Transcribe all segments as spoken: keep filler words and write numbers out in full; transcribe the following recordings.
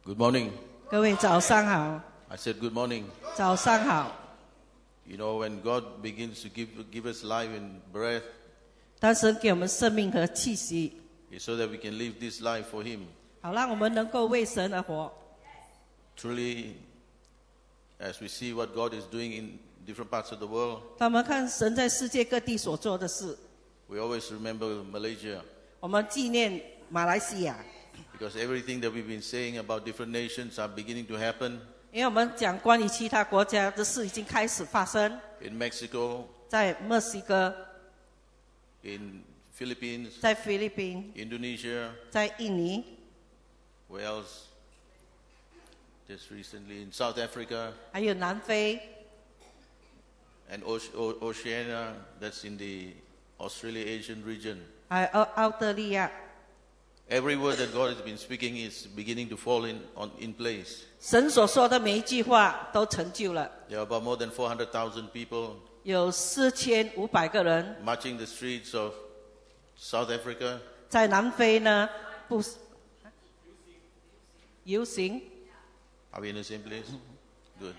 Good morning. 各位早上好。 I said good morning. 早上好。 You know, when God begins to give, give us life and breath, 当神给我们生命和气息， it's so that we can live this life for Him. 好让我们能够为神而活。 Truly, as we see what God is doing in different parts of the world, 当我们看神在世界各地所做的事， we always remember Malaysia. 我们纪念马来西亚， Because everything that we've been saying about different nations are beginning to happen. 因为我们讲关于其他国家的事已经开始发生， In Mexico, 在墨西哥， in Philippines, 在菲律宾， Indonesia, 在印尼， where else? Just recently in South Africa, 还有南非， and Oce- O- Oceania, that's in the Australia-Asian region. 还有澳澳大利亚。 Every word that God has been speaking is beginning to fall in, on, in place. 神所说的每一句话都成就了。 There are about more than four hundred thousand people 有四千五百个人 marching the streets of South Africa. 在南非呢，不游行。 Are we in the same place? Good.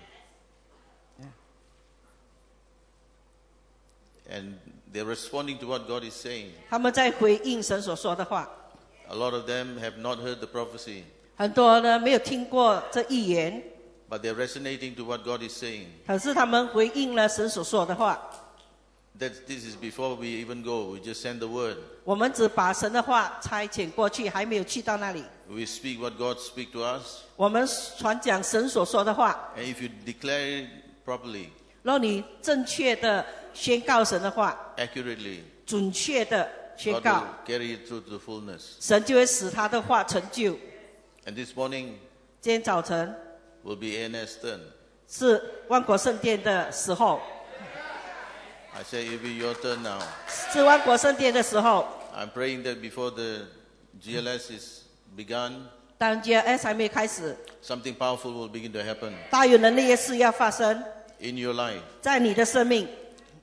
And they're responding to what God is saying. 他们在回应神所说的话。 A lot of them have not heard the prophecy, 很多呢没有听过这预言， but they're resonating to what God is saying. 可是他们回应了神所说的话。 That this is before we even go. We just send the word. 我们只把神的话差遣过去，还没有去到那里。 We speak what God speaks to us. 我们传讲神所说的话。 And if you declare it properly, 若你正确的宣告神的话， accurately, 准确的宣 God 告， will carry it through to fullness. 神就会使他的话成就。 And this morning 今天早晨 will be A N S turn. 是万国圣殿的时候， I say it will be your turn now. 是万国圣殿的时候。 I'm praying that before the G L S is begun, 当 G L S 还没开始， something powerful will begin to happen 大有能力的事要发生 in your life. 在你的生命。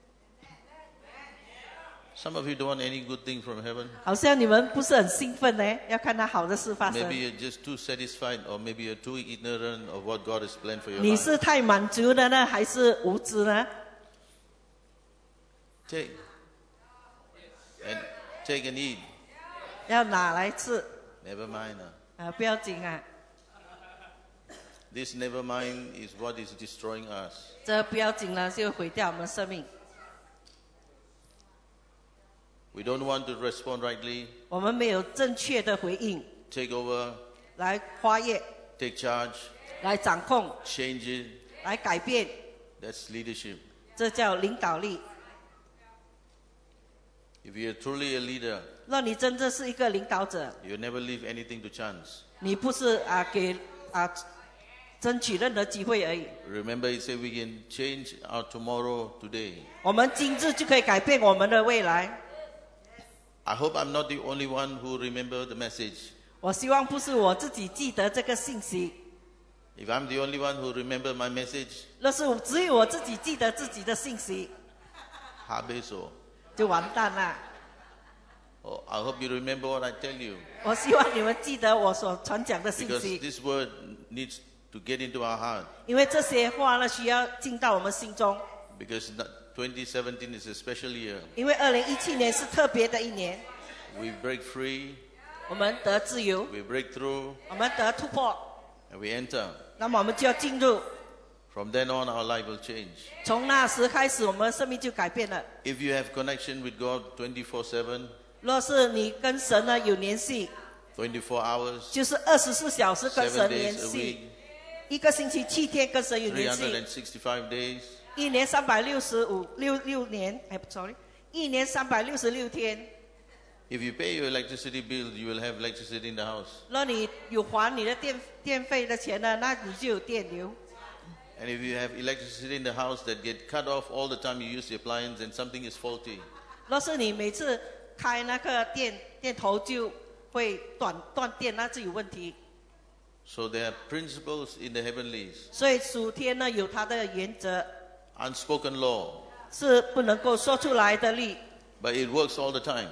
Some of you don't want any good thing from heaven. 好像你们不是很兴奋呢，要看到好的事发生。 Maybe you're just too satisfied, or maybe you're too ignorant of what God has planned for your 你 life. 是太满足了呢，还是无知呢？ Take and take and eat. 要拿来吃， Never mind. ah. 啊，不要紧啊， This never mind is what is destroying us. 这不要紧了，就毁掉我们生命。 We don't want to respond rightly, 我们没有正确的回应， take over, 来跨越， take charge, 来掌控， change it. 来改变， That's leadership. 这叫领导力。 If you're truly a leader, 若你真正是一个领导者， you never leave anything to chance. 你不是啊给啊争取任何机会而已。 Remember, he said we can change our tomorrow today. 我们今日就可以改变我们的未来。 I hope I'm not the only one who remember the message. 我希望不是我自己记得这个信息， If I'm the only one who remember my message, 若是只有我自己记得自己的信息， habeso. 就完蛋了。 Oh, I hope you remember what I tell you, 我希望你们记得我所传讲的信 because 息， this word needs to get into our heart. 因为这些话呢需要进到我们心中。 Because twenty seventeen is a special year. 因为二零一七年是特别的一年， We break free, 我们得自由， we break through, 我们得突破， and we enter. 那么我们就要进入。 From then on, our life will change. 从那时开始，我们的生命就改变了。 If you have connection with God twenty-four seven, 若是你跟神呢有联系， twenty-four hours, 就是二十四小时跟 seven 神联 days a 系， week, 一个星期七天跟神有联系。 three hundred sixty-five days, 一年三百六十五六六年，哎，sorry，一年三百六十六天。 if you pay your electricity bill, you will have electricity in the house. 若你有还你的电电费的钱呢，那你就有电流。 And if you have electricity in the house that get cut off all the time you use the appliance and something is faulty, 若是你每次开那个电电头就会断断电，那就有问题。 so there are principles in the heavenlies, 所以属天呢有它的原则， unspoken law, 是不能够说出来的律， but it works all the time.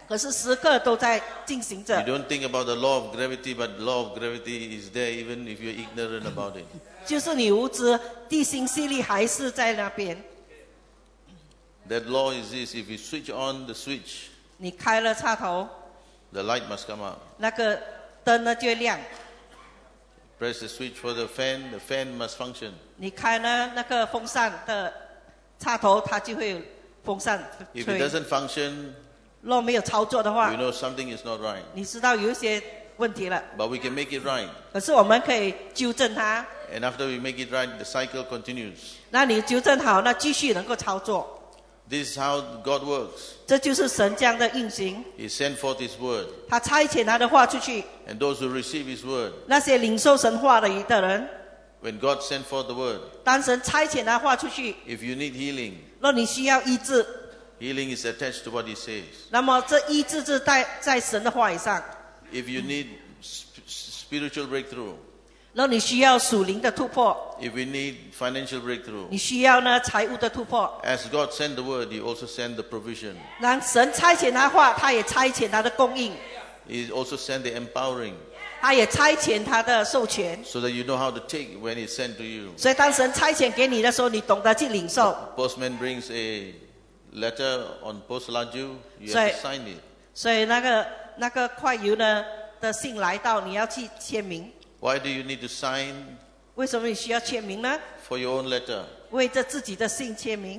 可是时刻都在进行着。 You don't think about the law of gravity, but law of gravity is there even if you're ignorant about it. 就是你无知，地心吸力还是在那边。 That law is this: if you switch on the switch, 你开了插头， the light must come out. 那个灯呢就会亮。 Press the switch for the fan, the fan must function. 你开呢那个风扇的插头，它就会有风扇 If it 吹。 doesn't function, 若没有操作的话 you，know something is not right. 你知道有一些问题了。 But we can make it right. 可是我们可以纠正它。 And after we make it right, the cycle continues. 那你纠正好，那继续能够操作。 This is how God works. 这就是神这样的运行。 He sent forth His word. 他差遣他的话出去， And those who receive His word, 那些领受神话的的人， when God sent forth the word, 当神差遣他话出去， if you need healing, 若你需要医治， healing is attached to what He says. 那么这医治是在在神的话语上。 If you need sp- spiritual breakthrough, 若你需要属灵的突破， if we need financial breakthrough, 你需要呢财务的突破。 as God sent the word, He also sent the provision. 让神差遣他话，他也差遣他的供应， He also sent the empowering, 他也差遣他的授权。 so that you know how to take when He sent to you. 所以当神差遣给你的时候，你懂得去领受。 Postman brings a letter on post laju, you So- have to sign it. 所以那个那个快邮呢的信来到，你要去签名。 Why do you need to sign 为什么你需要签名呢？ for your own letter? 为着自己的信签名，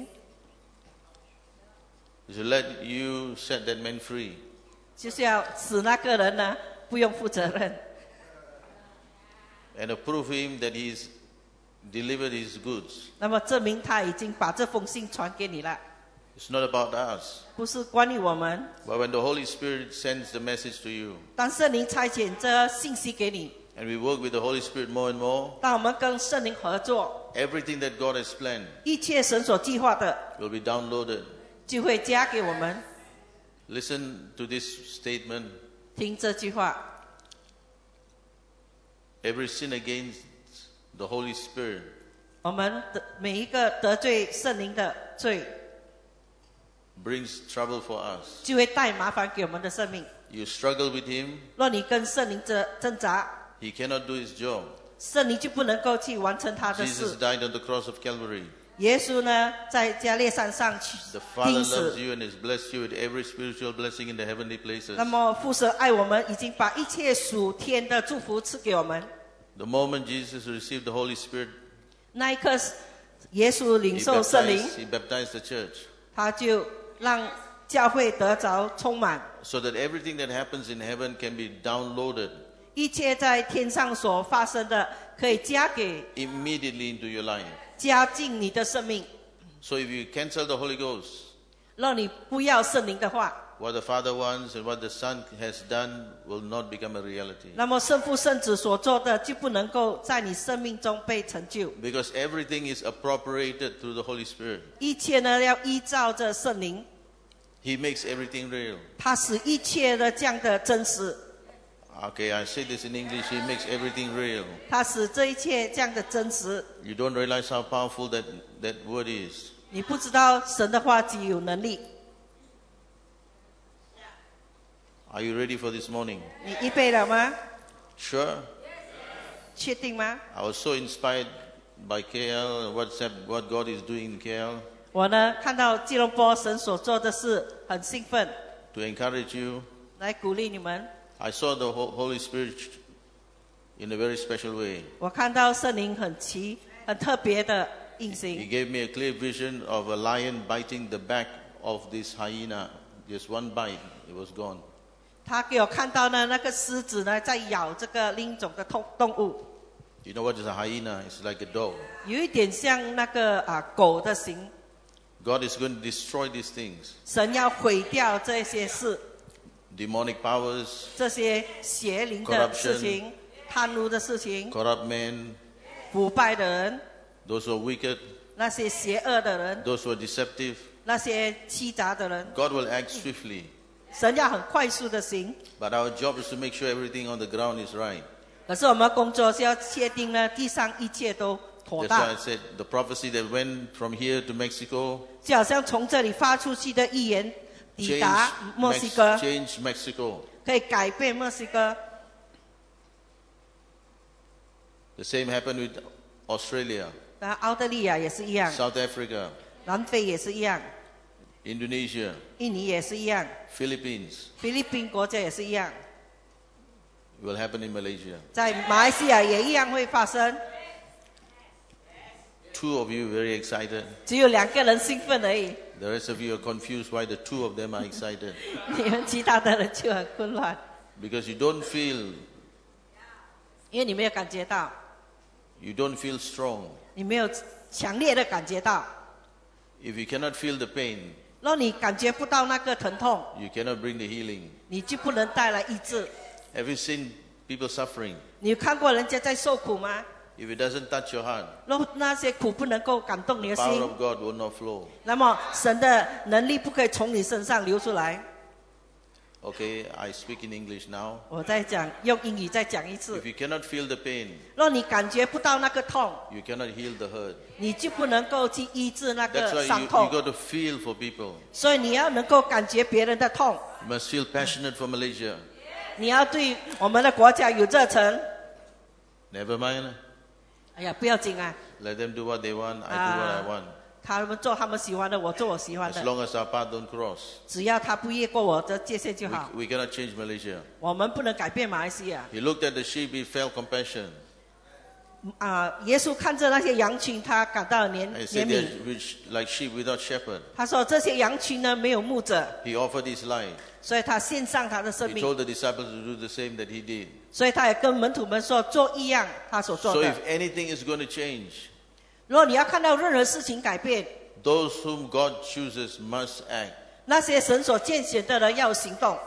To let you set that man free. 就是要使那个人呢不用负责任， And to prove him that he's delivered his goods. 那么证明他已经把这封信传给你了， It's not about us. 不是关于我们。 But when the Holy Spirit sends the message to you, 当圣灵差遣这信息给你， and we work with the Holy Spirit more and more, 当我们跟圣灵合作， everything that God has planned 一切神所计划的 will be downloaded. 就会加给我们。 Listen to this statement. 听这句话， Every sin against the Holy Spirit 我们的每一个得罪圣灵的罪， brings trouble for us. 就会带麻烦给我们的生命。 You struggle with him, 若你跟圣灵挣挣扎， he cannot do his job. 圣灵就不能够去完成他的 Jesus 事。 died on the cross of Calvary. 耶稣呢，在加列山上去 The Father 钉 loves 死。 you and has blessed you with every spiritual blessing in the heavenly places. 那么父神爱我们，已经把一切属天的祝福赐给我们。 The moment Jesus received the Holy Spirit, 那一刻，耶稣领 he 受圣灵， baptized, he baptized the church. 他就让教会得着充满， So that everything that happens in heaven can be downloaded 一切在天上所发生的，可以加给 immediately into your life. 加进你的生命。 So if you cancel the Holy Ghost, 让你不要圣灵的话， what the Father wants and what the Son has done will not become a reality. 那么圣父圣子所做的就不能够在你生命中被成就。 Because everything is appropriated through the Holy Spirit. 一切呢要依照着圣灵， He makes everything real. 他使一切的这样的真实， Okay, I say this in English. He makes everything real. 他使这一切这样的真实。 You don't realize how powerful that, that word is. 你不知道神的话极有能力。 Are you ready for this morning? 你预备了吗？ Sure. 确定吗？ I was so inspired by K L, what's up, what God is doing in K L, 我呢看到吉隆坡神所做的事，很兴奋， to encourage you. 来鼓励你们。 I saw the Ho- Holy Spirit in a very special way. 我看到圣灵很奇、很特别的运 He 行。 gave me a clear vision of a lion biting the back of this hyena. Just one bite, it was gone. 他给我看到呢，那个狮子呢在咬这个另一种的动动物， You know what is a hyena? It's like a dog. 有一点像那个啊狗的形。 God is going to destroy these things. 神要毁掉这些事， Demonic powers, 这些邪灵的事情、贪污的事情、 corrupt men, 腐败的人、 those who are wicked, 那些邪恶的人、 those who are deceptive. 那些欺诈的人， God will act swiftly. 神要很快速的行。 But our job is to make sure everything on the ground is right. 可是我们工作是要确定呢，地上一切都妥 That's why 当 I。said the prophecy that went from here to Mexico, 就好像从这里发出去的预言， 抵达 change, 墨西 Mex- 哥， change Mexico. 可以改变墨西哥。 The same happened with Australia, 然后澳大利亚也是一样， South Africa, 南非也是一样， Indonesia, 印尼也是一样， Philippines. 菲律宾国家也是一样， It will happen in Malaysia. 在马来西亚也一样会发生。 Two of you very excited. 只有两个人兴奋而已， The rest of you are confused why the two of them are excited. 你们其他的人就很混乱， Because you don't feel, 因为你没有感觉到， you don't feel strong. 你没有强烈的感觉到。 If you cannot feel the pain, 若你感觉不到那个疼痛， you cannot bring the healing. 你就不能带来医治。 Have you seen people suffering? 你有看过人家在受苦吗？ If it doesn't touch your heart, 若那些苦不能够感动你的 the power 心， of God will not flow. 那么神的能力不可以从你身上流出来。 Okay, I speak in English now. 我再讲，用英语再讲一次 If。you cannot feel the pain, 若你感觉不到那个痛， you cannot heal the hurt. 你就不能够去医治那 That's 个 why 伤 you, you 痛。 got to feel for people. 所以你要能够感觉别人的痛， You must feel passionate for Malaysia. 你要对我们的国家有热忱。 Never mind. 哎呀，不要紧啊， Let them do what they want. I do what 啊 I want. 他们做他们喜欢的，我做我喜欢 As 的， long as our path don't cross. 只要他不越过我的界限就 We, 好。 we cannot change Malaysia. 我们不能改变马来西亚。 He looked at the sheep, he felt compassion. 啊，耶稣看着那些羊群，他感到怜 And he 怜 said, 悯。 they're rich like sheep without shepherd. 他说这些羊群呢没有牧者， He offered his life. 所以他献上他的生 He 命。 told the disciples to do the same that he did. 所以他也跟门徒们说，做一样他所做 So 的 if。anything is going to change, 如果你要看到任何事情改变， those whom God chooses must act. 那些神所拣选的人要行动，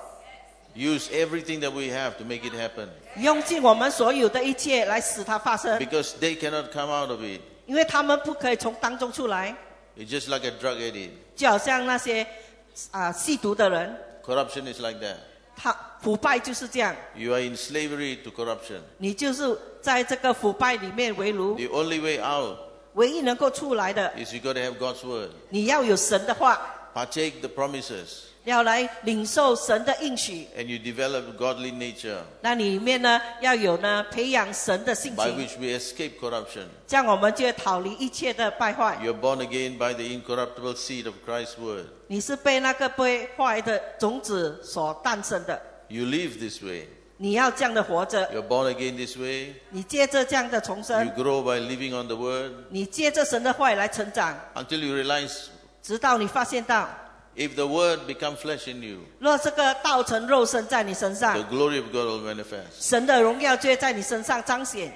Use everything that we have to make it happen. 用尽我们所有的一切来使它发生， Because they cannot come out of it. 因为他们不可以从当中出来， It's just like a drug addict. 就好像那些啊吸毒的人， Corruption is like that. 他腐败就是这样， You are in slavery to corruption. 你就是在这个腐败里面为奴， The only way out 唯一能够出来的， is you got to have God's word. 你要有神的话， Partake the promises. 要来领受神的应许。 And you develop godly nature 那里面呢，要有呢培养神的性 by 情， which we escape corruption. 这样我们就会逃离一切的败坏。 You're born again by the incorruptible seed of Christ's word. 你是被那个被坏的种子所诞生的， You live this way. 你要这样的活着， You're born again this way. 你借着这样的重 You 生， grow by living on the word 你借着神的话语来成长， until you realize 直到你发现到， if the word become flesh in you, 若这个道成肉身在你身 the 上， glory of God will manifest. 神的荣耀就会在你身上彰显。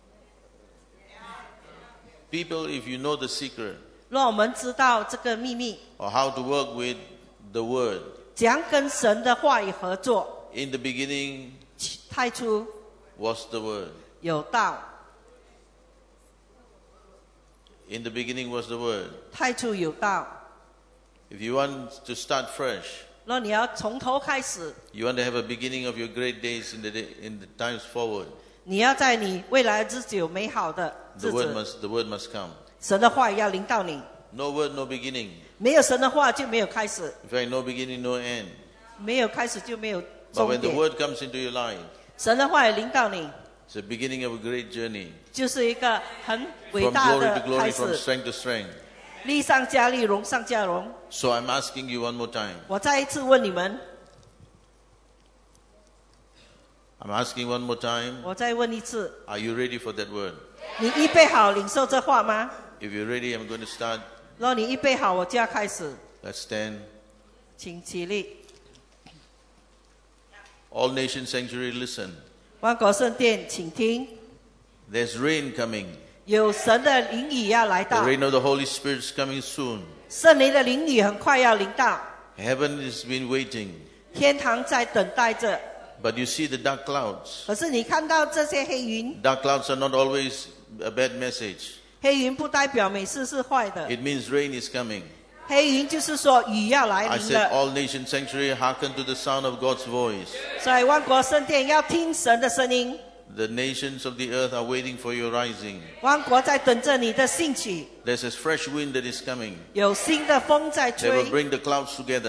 People, if you know the secret 若我们知道这个秘密， or how to work with the word, 怎样跟神的话语合作， in the beginning 太初 was the word. 有道， In the beginning was the word. 太初有道。 If you want to start fresh, 若你要从头开始， you want to have a beginning of your great days in the day, in the times forward, 你要在你未来日子有美好的 the 日 word 子， must the word must come. 神的话语要临到你。 No word, no beginning. 没有神的话就没有开始， In fact, no beginning, no end. 没有开始就没有 But 终 when the 点。 word comes into your life, 神的话语临到你， it's the beginning of a great journey. 就是一个很伟 From 大 glory 的 to glory, 开 from 始， strength to strength. 力上加力，荣上加荣。 So I'm asking you one more time. 我再一次问你们， I'm asking one more time. 我再问一次， Are you ready for that word? 你预备好领受这话吗？ If you're ready, I'm going to start. 若你预备好，我就要开始， Let's stand. 请起立。 All Nation Sanctuary, listen. 万国圣殿，请听， There's rain coming. 有神的灵雨要来 The 到， rain of the Holy Spirit is coming soon. 圣灵的灵雨很快要临到， Heaven has been waiting. 天堂在等待着。 But you see the dark clouds. 可是你看到这些黑云， Dark clouds are not always a bad message. 黑云不代表每次是坏的， It means rain is coming. 黑云就是说雨要来 I 临 said, 了。 all nation sanctuary, hearken to the sound of God's voice. 所以万国圣殿要听神的声音， The nations of the earth are waiting for your rising. 万国在等着你的兴起， There's a fresh wind that is coming. 有新的风在 They will 吹， bring the clouds together.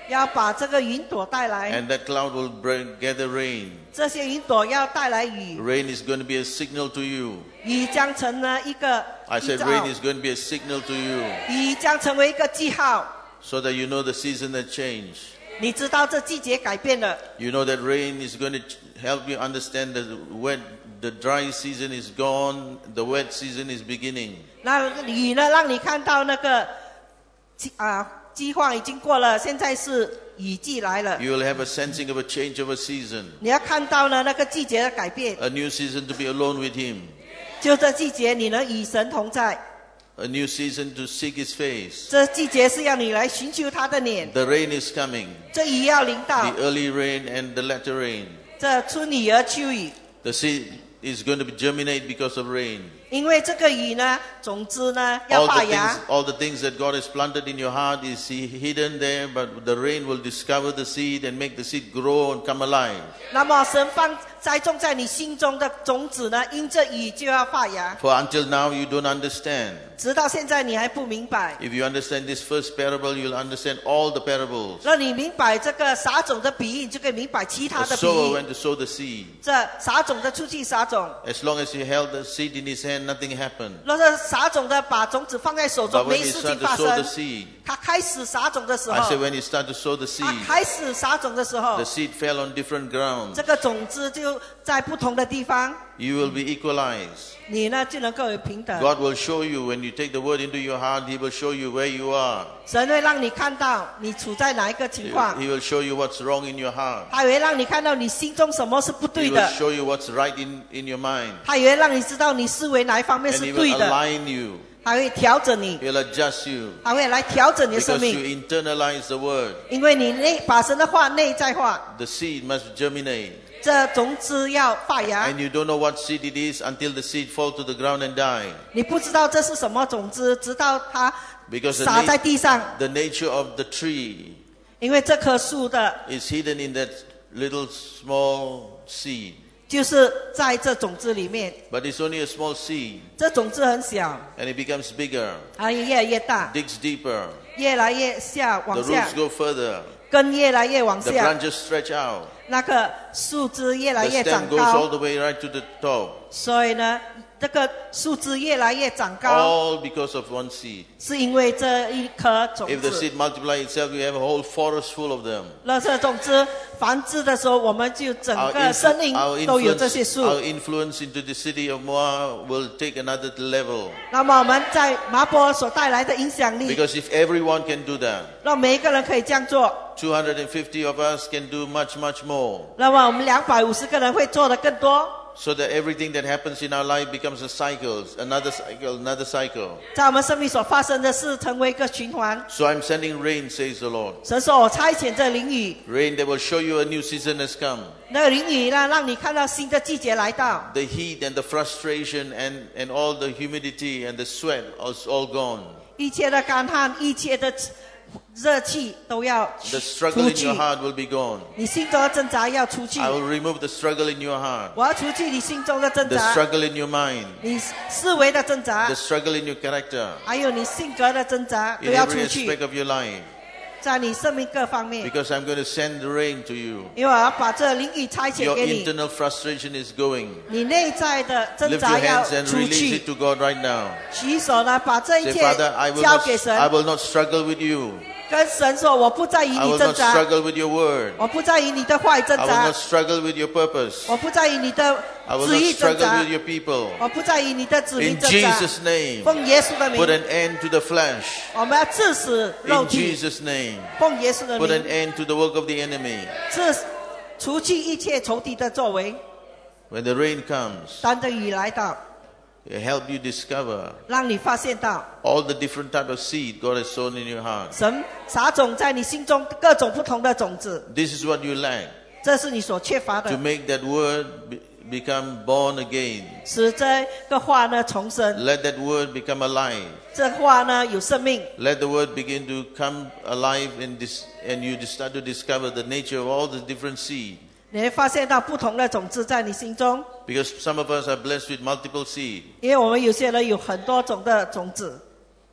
要把这个云朵带来， And that cloud will bring, gather rain. 这些云朵要带来雨， Rain is going to be a signal to you. 雨将成了一个 I 记 said 号， rain is going to be a signal to you. 雨将成为一个记号， So that you know the season has changed. 你知道这季节改变了。 You know that rain is going to help you understand that the wet, the dry season is gone, the wet season is beginning. 那雨呢，让你看到那个啊饥荒已经过了，现在是雨季来了。 You will have a sensing of a change of a season. 你要看到呢那个季节的改变， A new season to be alone with Him. 就这季节你能与神同在， A new season to seek His face. 这季节是要你来寻求他的脸。 The rain is coming. 这雨要临到， The early rain and the latter rain. 这春雨和秋雨， The seed is going to be germinate because of rain. 因为这个雨呢，种子呢要 All 发 the 芽 things,。all the things that God has planted in your heart is hidden there, but the rain will discover the seed and make the seed grow and come alive. 那么神放栽种在你心中的种子呢，因着雨就要发芽。 For until now you don't understand. 直到现在你还不明白。 If you understand this first parable, you'll understand all the parables. 那你明白这个撒种的比喻，你就可以明白其 A 他的比 sower 喻。 went to sow the seed. 这撒种的出去撒种， As long as he held the seed in his hand, nothing happened. 那个撒种的把种子放在手 But 中， when 没 he 事情 started 发 to sow the 生。 seed, 他开始撒种的时 I 候 said，when he started to sow the 他 seed, 开始撒种的时候 the，seed fell on different ground. 这个种子就在不同的地方， You will be equalized. 你呢就能够有平等。 God will show you when you take the word into your heart, He will show you where you are. 神会让你看到你处在哪一个 He 情况， He will show you what's wrong in your heart. 他也会让你看到你心中什么是不 He 对 will 的， show you what's right in, in your mind. 他也会让你知道你思维哪一方面 And 是 He 对 will 的， align you. 他会调整你， He'll adjust you. 他会来调整你的生 Because you 命， internalize the word. 因为你内把神的话内在化， The seed must germinate. 这种子要发芽。 And you don't know what seed it is until the seed falls to the ground and die. 你不知道这是什么种子，直到它 Because the, 撒在 na- 地上， the nature of the tree 因为这棵树的 is hidden in that little small seed. 就是在这种子里面， But it's only a small seed. 这种子很小， And it becomes bigger, 它越来越大， digs deeper. 越来越下 The 往下 roots，go further. 根越来越往 The 下， branches stretch out. 那个树枝越来 The 越 stem 长 goes all 高， the way right to the top. 所以呢，这个树枝越来越长高， All because of one seed. 是因为这一颗种 If the 子。 seed multiply itself, you have a whole forest full of them. 那这种子繁殖的时候，我们就整 Our, 个 influ- 生命 our 都有这些 influence, 树。 our influence into the city of Moab will take another level. 那么我们在麻波所带来的影响力， Because if everyone can do that, 让每一个人可以这样做， two hundred fifty of us can do much, much more. 那么我们两百五十个人会做的更多。 So that everything that happens in our life becomes a cycle, another cycle, another cycle. 在我们生命所发生的事，成为一个循环。 So I'm sending rain, says the Lord. 神说：“我差遣这淋雨， Rain that will show you a new season has come. 那个淋雨呢，让你看到新的季节来到。 The heat and the frustration and, and all the humidity and the sweat is all gone. 一切的干旱，一切的热气都要 The struggle 出 in 去 your。heart will be gone. 你心中的挣扎要出去 I，will remove the struggle in your heart. 我要除去你心中的挣 The 扎， struggle in your mind. 你思维的挣扎 The，struggle in your character. 还有你性格的挣扎都 In 要 every 出去， aspect of your life. 在你生命各方面。 Because I'm going to send the rain to you. 因为我要把这淋雨差遣 Your 给你， internal frustration is going. 你内在的挣 Lift 扎 your 要 hands and 出 release 去 it。to God right now. 举手呢，把这一 Say, 切 Father, I will 交 not, 给神 I，will not struggle with you. 跟神说：“我不再与 I 你 will 挣 not 扎， struggle with your word. 我不再与你的话语挣 I will 扎 not，struggle with your purpose. 我不再与你的 I will 旨 not 意挣 struggle 扎 with，your people. 我不再与你的指 In 令挣扎。 Jesus' name, 奉耶稣的 put 名， an end to the flesh. 我们要致死肉 In 体。 Jesus' name, 奉耶稣的 put an 名， end to the work of the enemy. 致除去一切仇敌的作为。 When the rain comes, 当这雨来到， it help you discover 让你发现到 all the different type of seed God has sown in your heart. 神撒种在你心中各种不同的种子， This is what you lack, 这是你所缺乏 to 的， make that word be- become born again. 使这个话呢重生， Let that word become alive. 这话呢有生命。 Let the word begin to come alive and, dis- and you start to discover the nature of all the different seed. 你会发现到不同的种子在你心中， Because some of us are blessed with multiple seed. 因为我们有些人有很多种的种子，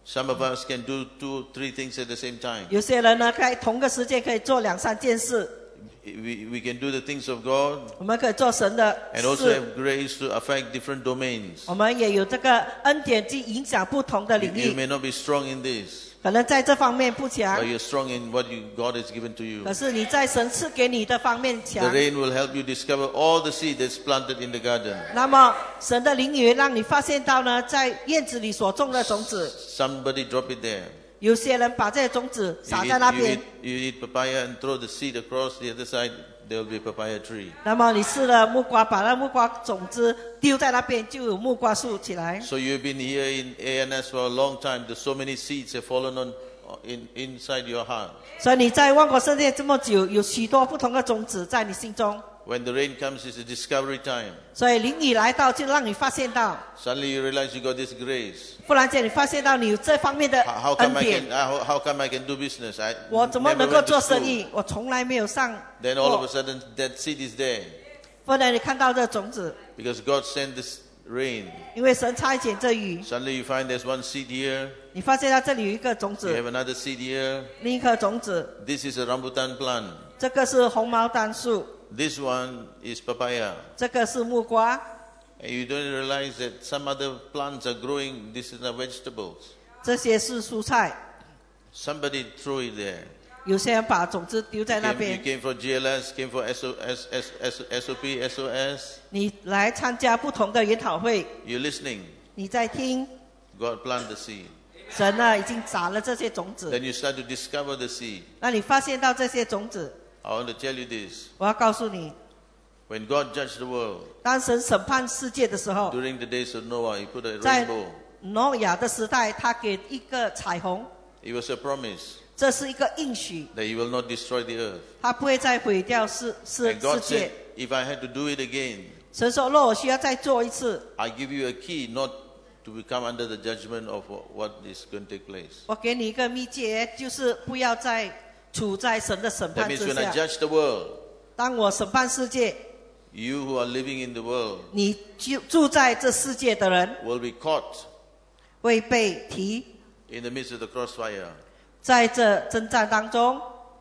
Some of us can do two, three things at the same time. 有些人呢，在同个时间可以做两三件事。 We, we can do the things of God 我们可以做神的 and also 事， have grace to affect different domains. 我们也有这个恩典去影响不同的 You, 领 you 域。 may not be strong in this, 可能在这方面不强 but，you're strong in what you, God has given to you. 可是你在神赐给你的方面 The 强。 rain will help you discover all the seed that's planted in the garden. 那么神的灵也让你发现到呢，在院子里所种的种子， Somebody drop it there. 有些人把这些种子 You 撒 eat, 在那 you 边 eat, you eat papaya and throw the seed across the other side, there will be a papaya tree. 那么你吃了木瓜，把那木瓜种子丢在那边，就有木瓜树起来。 So you've been here in A N S for a long time. There's so many seeds have fallen on in inside your heart. 所以你在万国圣殿这么久，有许多不同的种子在你心中。 When the rain comes, it's a discovery time. 所以灵雨来到，就让你发现到， Suddenly you realize you got this grace. 忽然间你发现到你有这方面的 How, how 恩 come I 典 can? How, how come I can do business? I 我怎么 never 能够 went 做 to 生 school. 意？我从来没有上 Then all of a 过。 sudden, that seed is there 忽然你看到这种子， because God sent this rain. 因为神差遣这雨， Suddenly you find there's one seed here. 你发现到这里有一个种 You 子， have another seed here. 另一颗种子， This is a rambutan plant. 这个是红毛丹树， This one is papaya. 这个是木瓜。 And you don't realize that some other plants are growing. This is the vegetables. 这些是蔬菜， Somebody threw it there. 有些人把种子丢在 You 那 came, you 边。 came for G L S, came for S O S, S, S, SOP, S O S. 你来参加不同的研讨会， You're listening. 你在听， God planted the seed. 神呢已经撒了这些种子， Then you start to discover the seed. 那你发现到这些种子， I want to tell you this. 我要告诉你， When God judged the world 当神审判世界的时候， during the days of Noah, He put a 在 rainbow. 挪亚的时代，他给一个彩虹， It was a promise 这是一个应许， that He will not destroy the earth. 他不会再毁掉世世 And God 世界 said,。if I had to do it again, 神说，若我需要再做一次， I give you a key not to become under the judgment of what is going to take place. 我给你一个秘诀，就是不要再处在神的审 That 判 means 之 when I 下。 judge the world, 当我审判世界， you who are living in the world 你住住在这世界的人 will be caught 会被提 in the midst of the crossfire. 在这征战当中。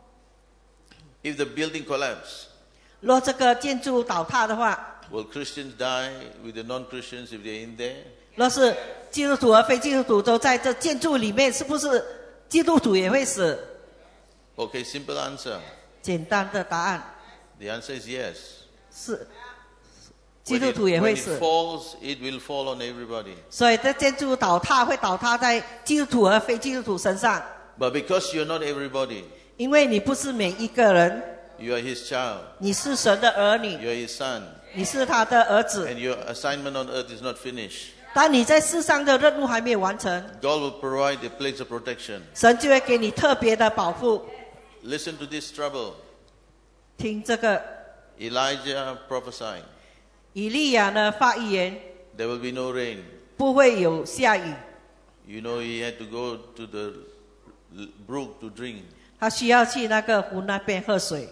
If the building collapses, 若这个建筑倒塌的话， will Christians die with the non-Christians if they're in there? 若是基督徒和非基督徒都在这建筑里面，是不是基督徒也会死？ Okay, simple answer. 简单的答案 The answer is yes. 是，基 When 督 it, 徒也 when 会 it 死。 falls, it will fall on everybody. 所以这建筑倒塌会倒塌在基督徒和非基督徒身上， But because you're not everybody, 因为你不是每一个人， you are His child, 你是神的儿女， you are His son, 你是他的儿子。 and your assignment on earth is not finished. 当你在世上的任务还没有完成， God will provide a place of protection. 神就会给你特别的保护。 Listen to this trouble. 听这个， Elijah prophesied, 以利亚呢发预言， there will be no rain. 不会有下雨， You know, he had to go to the brook to drink. 他需要去那个湖那边喝水。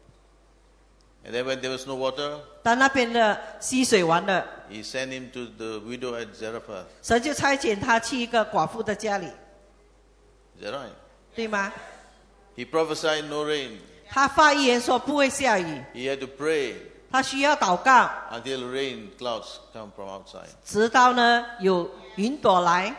And then when there was no water, 当那边的溪水完了， he sent him to the widow at Zarephath. 神就差遣他去一个寡妇的家里， Is that right? 对吗？ He prophesied no rain. 他发预言说不会下雨， He had to pray 他需要祷告， until rain clouds come from outside. 直到呢有云朵来。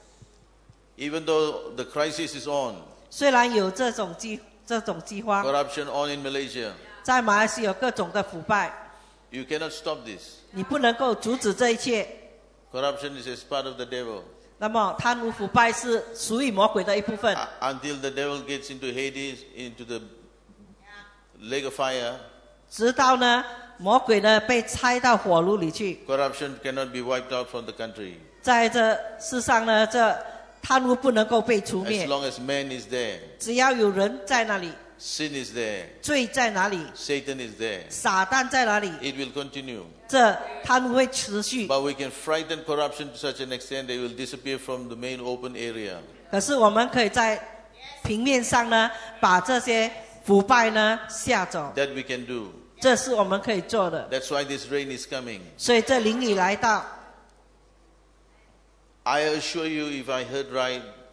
Even though the crisis is on, 虽然有这种饥这种饥荒， corruption on in Malaysia, 在马来西亚有各种的腐败， you cannot stop this. 你不能够阻止这一切。 Corruption is a part of the devil. 那么贪污腐败是属于魔鬼的一部分。 Uh, until the devil gets into Hades, into the lake of fire, 直到呢魔鬼呢被拆到火炉里去， corruption cannot be wiped out from the country. 在这世上呢，这贪污不能够被除 As 灭。 long as man is there, 只要有人在那里， sin is there, 罪在哪里， Satan is there, 撒旦在哪里， it will continue. 这贪污会持续。 But we can frighten corruption to such an extent they will disappear from the main open area. 可是我们可以在平面上呢，把这些腐败呢吓走， That we can do. 这是我们可以做的。 That's why this rain is coming. 所以这淋雨来到， I assure you, if I heard right,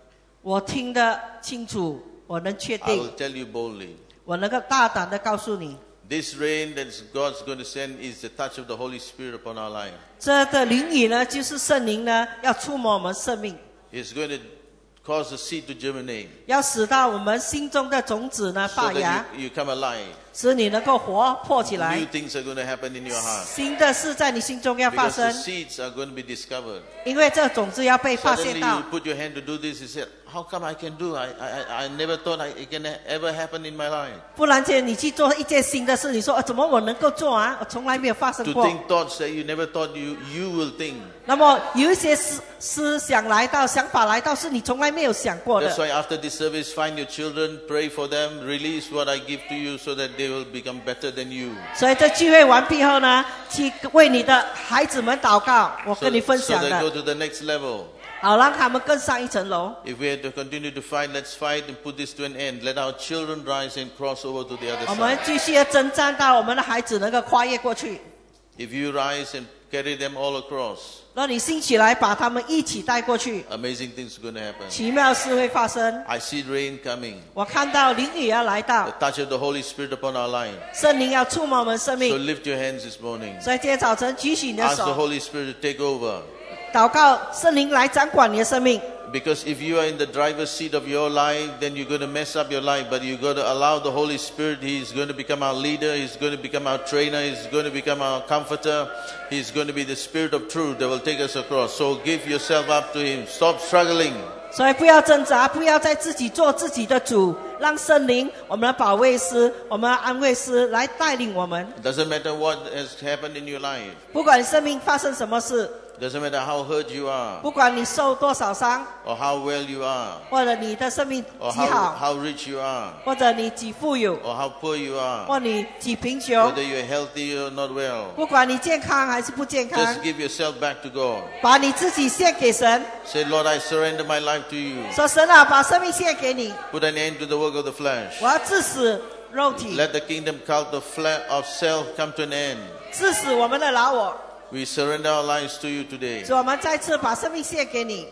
我听得清楚，我能确 I 定， will tell you boldly. 我能够大胆的告诉你， This rain that God's going to send is the touch of the Holy Spirit upon our life. 这个淋雨呢，就是圣灵呢要触摸我们生命， It's going to cause the seed to germinate 要使到我们心中的种子呢 so 发芽， that you, you come alive. 使你能够活泼起来 New。things are going to happen in your heart 新的事在你心中要发 because the 生， seeds are going to be discovered. 因为这种子要被发 Suddenly 现到 you。put your hand to do this. You said, "How come I can do? I I I never thought I, it can ever happen in my life." 不然间你去做一件新的事，你说、啊、怎么我能够做啊？我从来没有发生 To 过。 think thoughts that you never thought you you will think. 那么有一些思思想来到，想法来到，是你从来没有想过的 That's。why after this service, find your children, pray for them, release what I give to you, so that they will become better than you. 所以这聚会完毕后呢，去为你的孩子们祷告，我 So, 跟你分 so 享 they go 的， to the next level. 好让他们更上一层楼。 If we have to continue to fight, let's fight and put this to an end. Let our children rise and cross over to the other 我们 side. 继续的征战到我们的孩子能够跨越过去。 If you rise and carry them all across, 让你兴起来，把他们一起带过去， amazing things are going to happen. 奇妙事会发生。 I see rain coming. 我看到淋雨要来 The 到， touch of the Holy Spirit upon our life. 圣灵要触摸我们生 So 命。 lift your hands this morning. 所以今天早晨举起你的 Ask the 手， Holy Spirit to take over. 祷告圣灵来掌管你的生命。 Because if you are in the driver's seat of your life, then you're going to mess up your life. But you've got to allow the Holy Spirit. He's going to become our leader. He's going to become our trainer. He's going to become our comforter. He's going to be the Spirit of truth that will take us across. So give yourself up to Him. Stop struggling. 所以不要挣扎，不要再自己做自己的主，让圣灵、我们的保卫师、我们的安慰师来带领我们。 It doesn't matter what has happened in your life. 不管你生命发生什么事， It doesn't matter how hurt you are 不管你受多少伤， or how well you are 或者你的生命 or 极 how, 好， how rich you are 或者你极富有， or how poor you are, 或你极贫穷， whether you're healthy or not well. 不管你健康还是不健康 Just，give yourself back to God. 把你自己献给神， Say, Lord, I surrender my life to you. 说神啊，把生命献给你， Put an end to the work of the flesh. 我要致死肉体， Let the kingdom cult of, fle- of self come to an end. 致死我们的老我。 We surrender our lives to you today. 所以我们再次把生命献给你，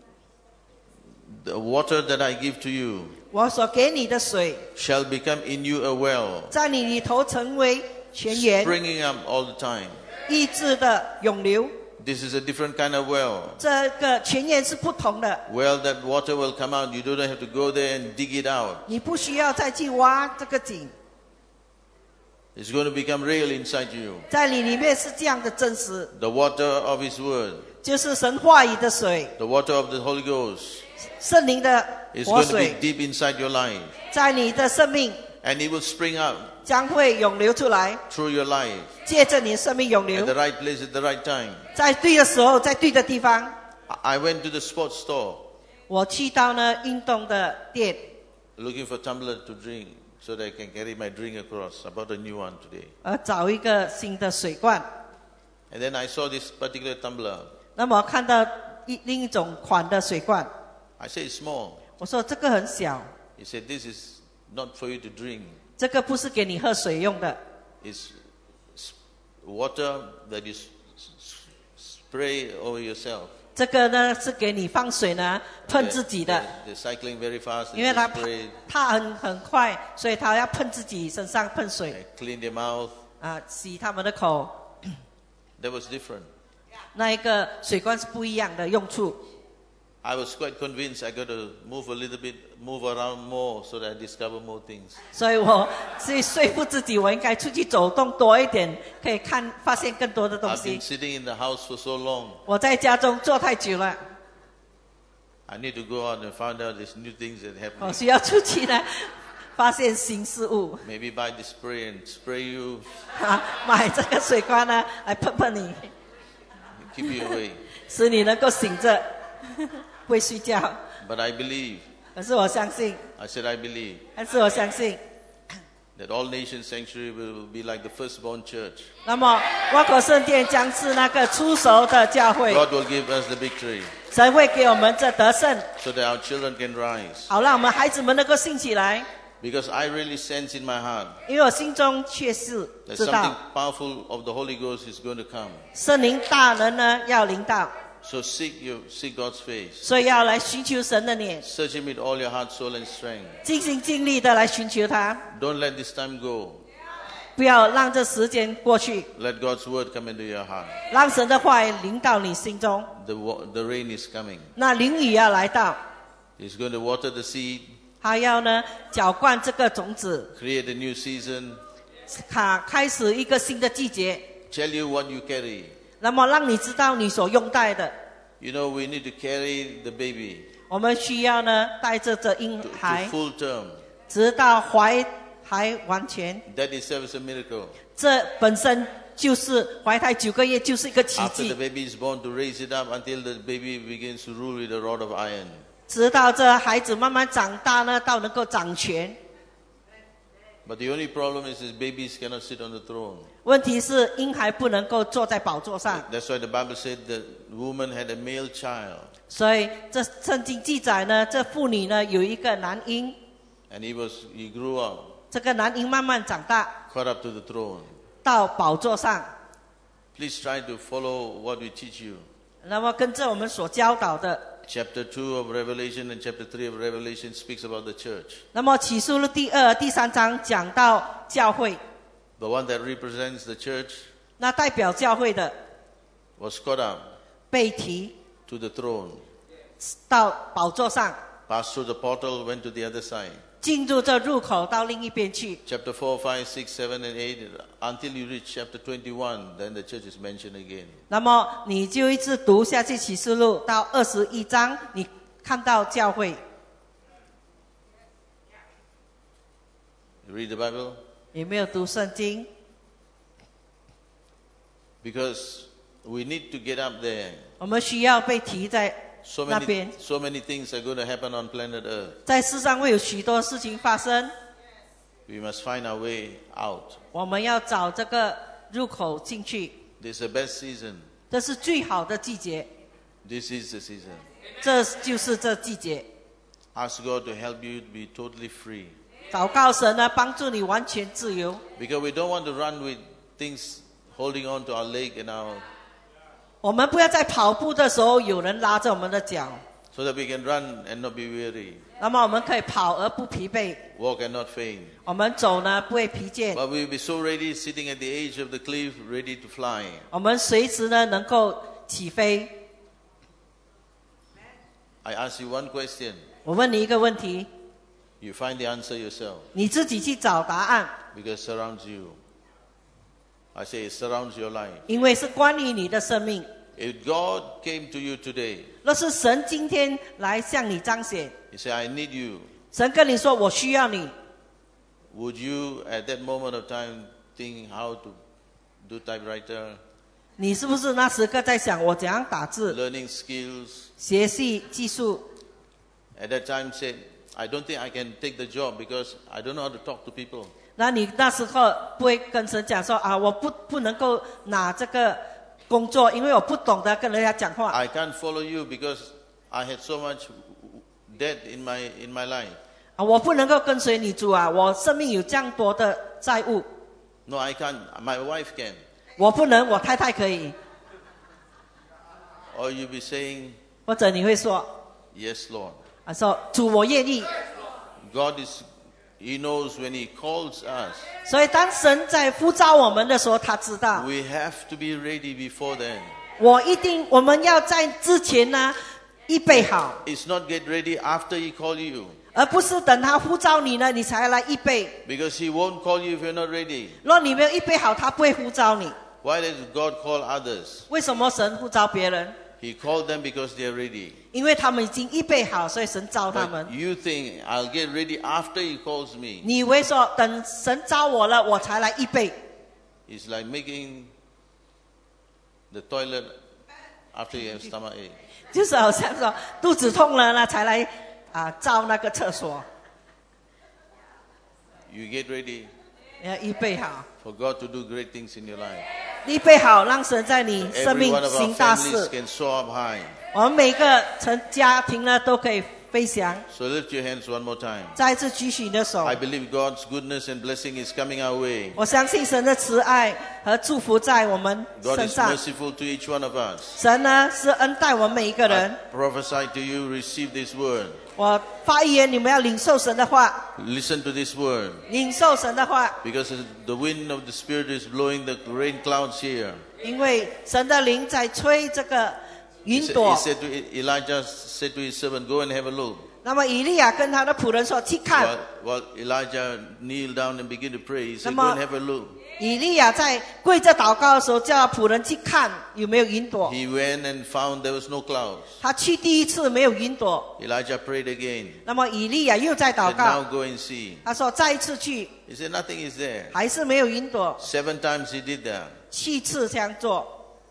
The water that I give to you 我所给你的水， shall become in you a well, 在你里头成为泉源， springing up all the time. 意志的涌流。 This is a different kind of well. 这个泉源是不同的， Well, that water will come out. You don't have to go there and dig it out. 你不需要再去挖这个井， It's going to become real inside you. 在你里面是这样的真实， The water of His Word, 就是神话语的水， the water of the Holy Ghost, 圣灵的 is 活 going to be 水， deep inside your life. 在你的生命 And it will spring up 将会涌流出来， through your life 借着你的生命涌 at 流， the right place at the right time. 在对的时候，在对的地方。 I I went to the sports store 我去到呢运动的店， looking for tumbler to drink so that I can carry my drink across. I bought a new one today. 呃，找一个新的水罐。 And then I saw this particular tumbler. 那么看到一另一种款的水罐， I said, it's small. 我说这个很小， He said, this is not for you to drink. 这个不是给你喝水用的， It's s- water that you s- s- spray over yourself. 这个呢是给你放水呢喷 They're, 自己的， they're- they're cycling very fast. 因 And 为 they 他 spray 他很很快，所以他要喷自己身上喷水 and clean their mouth. 啊，洗他们的口。 That was different. 那一个水罐是不一样的用处， I was quite convinced I got to move a little bit, move around more so that I discover more things. 所以我是说服自己，我应该出去走动多一点，可以看发现更多的东 I've been 西。 sitting in the house for so long. 我在家中坐太久了， I need to go out and find out these new things that 我 happen. 需要出去呢，发现新事物。 Maybe buy the spray and spray you, 啊，买这个水罐呢，来喷喷你， keep you away. 使你能够醒着，不会睡觉。 But I believe, 可是我相信， I said I believe, 但是我相信， that All Nations Sanctuary will be like the firstborn church. 那么万国圣殿将是那个出熟的教会， God will give us the victory 神会给我们这得胜， so that our children can rise. 好让我们孩子们能够兴起来。 Because I really sense in my heart 因为我心中确实 that 知 something 道， powerful of the Holy Ghost is going to come. 圣灵大能呢要临到， So seek you, seek God's face. 所以要来寻求神的脸， Search Him with all your heart, soul, and strength. 尽心尽力的来寻求他， Don't let this time go. 不要让这时间过去， Let God's word come into your heart. 让神的话语临到你心中。 The, wa- the rain is coming. 那淋雨要来到， He's going to water the seed, 他要呢浇灌这个种子， create a new season, 卡开始一个新的季节， tell you what you carry. 那么让你知道你所用带的。 You know, we need to carry the baby 我们需要呢带着这婴 to, 孩 to，full term. 直到怀还完全。 That itself is a miracle. 这本身就是怀胎九个月就是一个奇 After the 迹， baby is born, to raise it up until the baby begins to rule with a rod of iron. 直到这孩子慢慢长大呢，到能够掌权。 But the only problem is, is babies cannot sit on the throne. 问题是婴孩不能够坐在宝座上， That's why the Bible said the woman had a male child, 所以这圣经记载呢，这妇女呢有一个男婴， and he was he grew up, 这个男婴慢慢长大 caught up to the throne. 到宝座上。 Please try to follow what we teach you. 那么跟着我们所教导的， Chapter two of Revelation and chapter three of Revelation speaks about the church. 那么启示录第二、第三章讲到教会， The one that represents the church 那代表教会的 was caught up 被提 to the throne, 到宝座上， passed through the portal, went to the other side. 进入这入口到另一边去。 Chapter four, five, six, seven, and eight, until you reach chapter twenty-one, then the church is mentioned again. 那么你就一直读下去启示录到二十一章，你看到教会。 You read the Bible? 有没有读圣经？ Because we need to get up there. 我们需要被提在 So 那 many, 边。 so many things are going to happen on planet Earth. 在世上会有许多事情发生， We must find our way out. 我们要找这个入口进去。 This is the best season. 这是最好的季节， This is the season. 这就是这季节。 Ask God to help you to be totally free. 祷告神呢，帮助你完全自由。 Because we don't want to run with things holding on to our leg and our, 我们不要在跑步的时候有人拉着我们的脚， so that we can run and not be weary, 那么我们可以跑而不疲惫， walk and not faint. 我们走呢不会疲倦， But we'll be so ready, sitting at the edge of the cliff, ready to fly. 我们随时呢能够起飞。 I ask you one question. 我问你一个问题， You find the answer yourself, 你自己去找答案， because it surrounds you. I say it surrounds your life. 因为是关于你的生命。 If God came to you today, 若是神今天来向你彰显， He said, I need you. 神跟你说我需要你， Would you at that moment of time think how to do typewriter, 你是不是那时刻在想我怎样打字， learning skills? 学习技术？ At that time said, I don't think I can take the job because I don't know how to talk to people. 那你那时候不会跟神讲说啊，我不不能够拿这个工作，因为我不懂得跟人家讲话。 I can't follow you because I had so much debt in my in my life. 啊，我不能够跟随你主啊，我生命有这样多的债务， No, I can't. My wife can. 我不能，我太太可以。 Or you'll be saying, 或者你会说 Yes, Lord. 啊，说主我愿意。 God is, He knows when He calls us. 所以当神在呼召我们的时候，他知道 We have to be ready before then. 我一定我们要在之前呢预备好， It's not get ready after He call you. 而不是等他呼召你呢，你才来预备。 Because He won't call you if you're not ready. 若你没有预备好，他不会呼召你。 Why does God call others? 为什么神呼召别人？ He called them because they're ready. 因为他们已经预备好，所以神召他们 But。you think I'll get ready after He calls me? 你以为说等神召我了，我才来预备？ It's like making the toilet after you have stomach ache. 就是好像说肚子痛了呢，才来啊造那个厕所。 You get ready 要预备好， for God to do great things in your life. 预备好，让神在你生 Every 命 one of our 行大 families 事。 can soar up high. 我们每个成家庭呢，都可以飞翔。 So lift your hands one more time. 再一次举起你的手。 I believe God's goodness and blessing is coming our way. 我相信神的慈爱和祝福在我们 God 身 is 上。 merciful to each one of us. 神呢是恩待我们每一个 I 人。 prophesy to you, receive this word. 我发言，你们要领受神的话， Listen to this word. 领受神的话， Because the wind of the Spirit is blowing the rain clouds here. 因为神的灵在吹这个 He 云 said, 朵 he。said to Elijah, said to his servant, go and have a look. 那么以利亚跟他的仆人说：“去看。 While, while Elijah kneeled down and began to pray, he said, 那么- go and have a look. ” 以利亚在跪着祷告的时候，叫仆人去看有没有云朵。 He went and found there was no clouds. 他去第一次没有云朵， Elijah prayed again. 那么以利亚又在祷 Said, 告 now，go and see. 他说再一次去， He said, nothing is there. 还是没有云朵。 Seven times he did that. 七次这样做，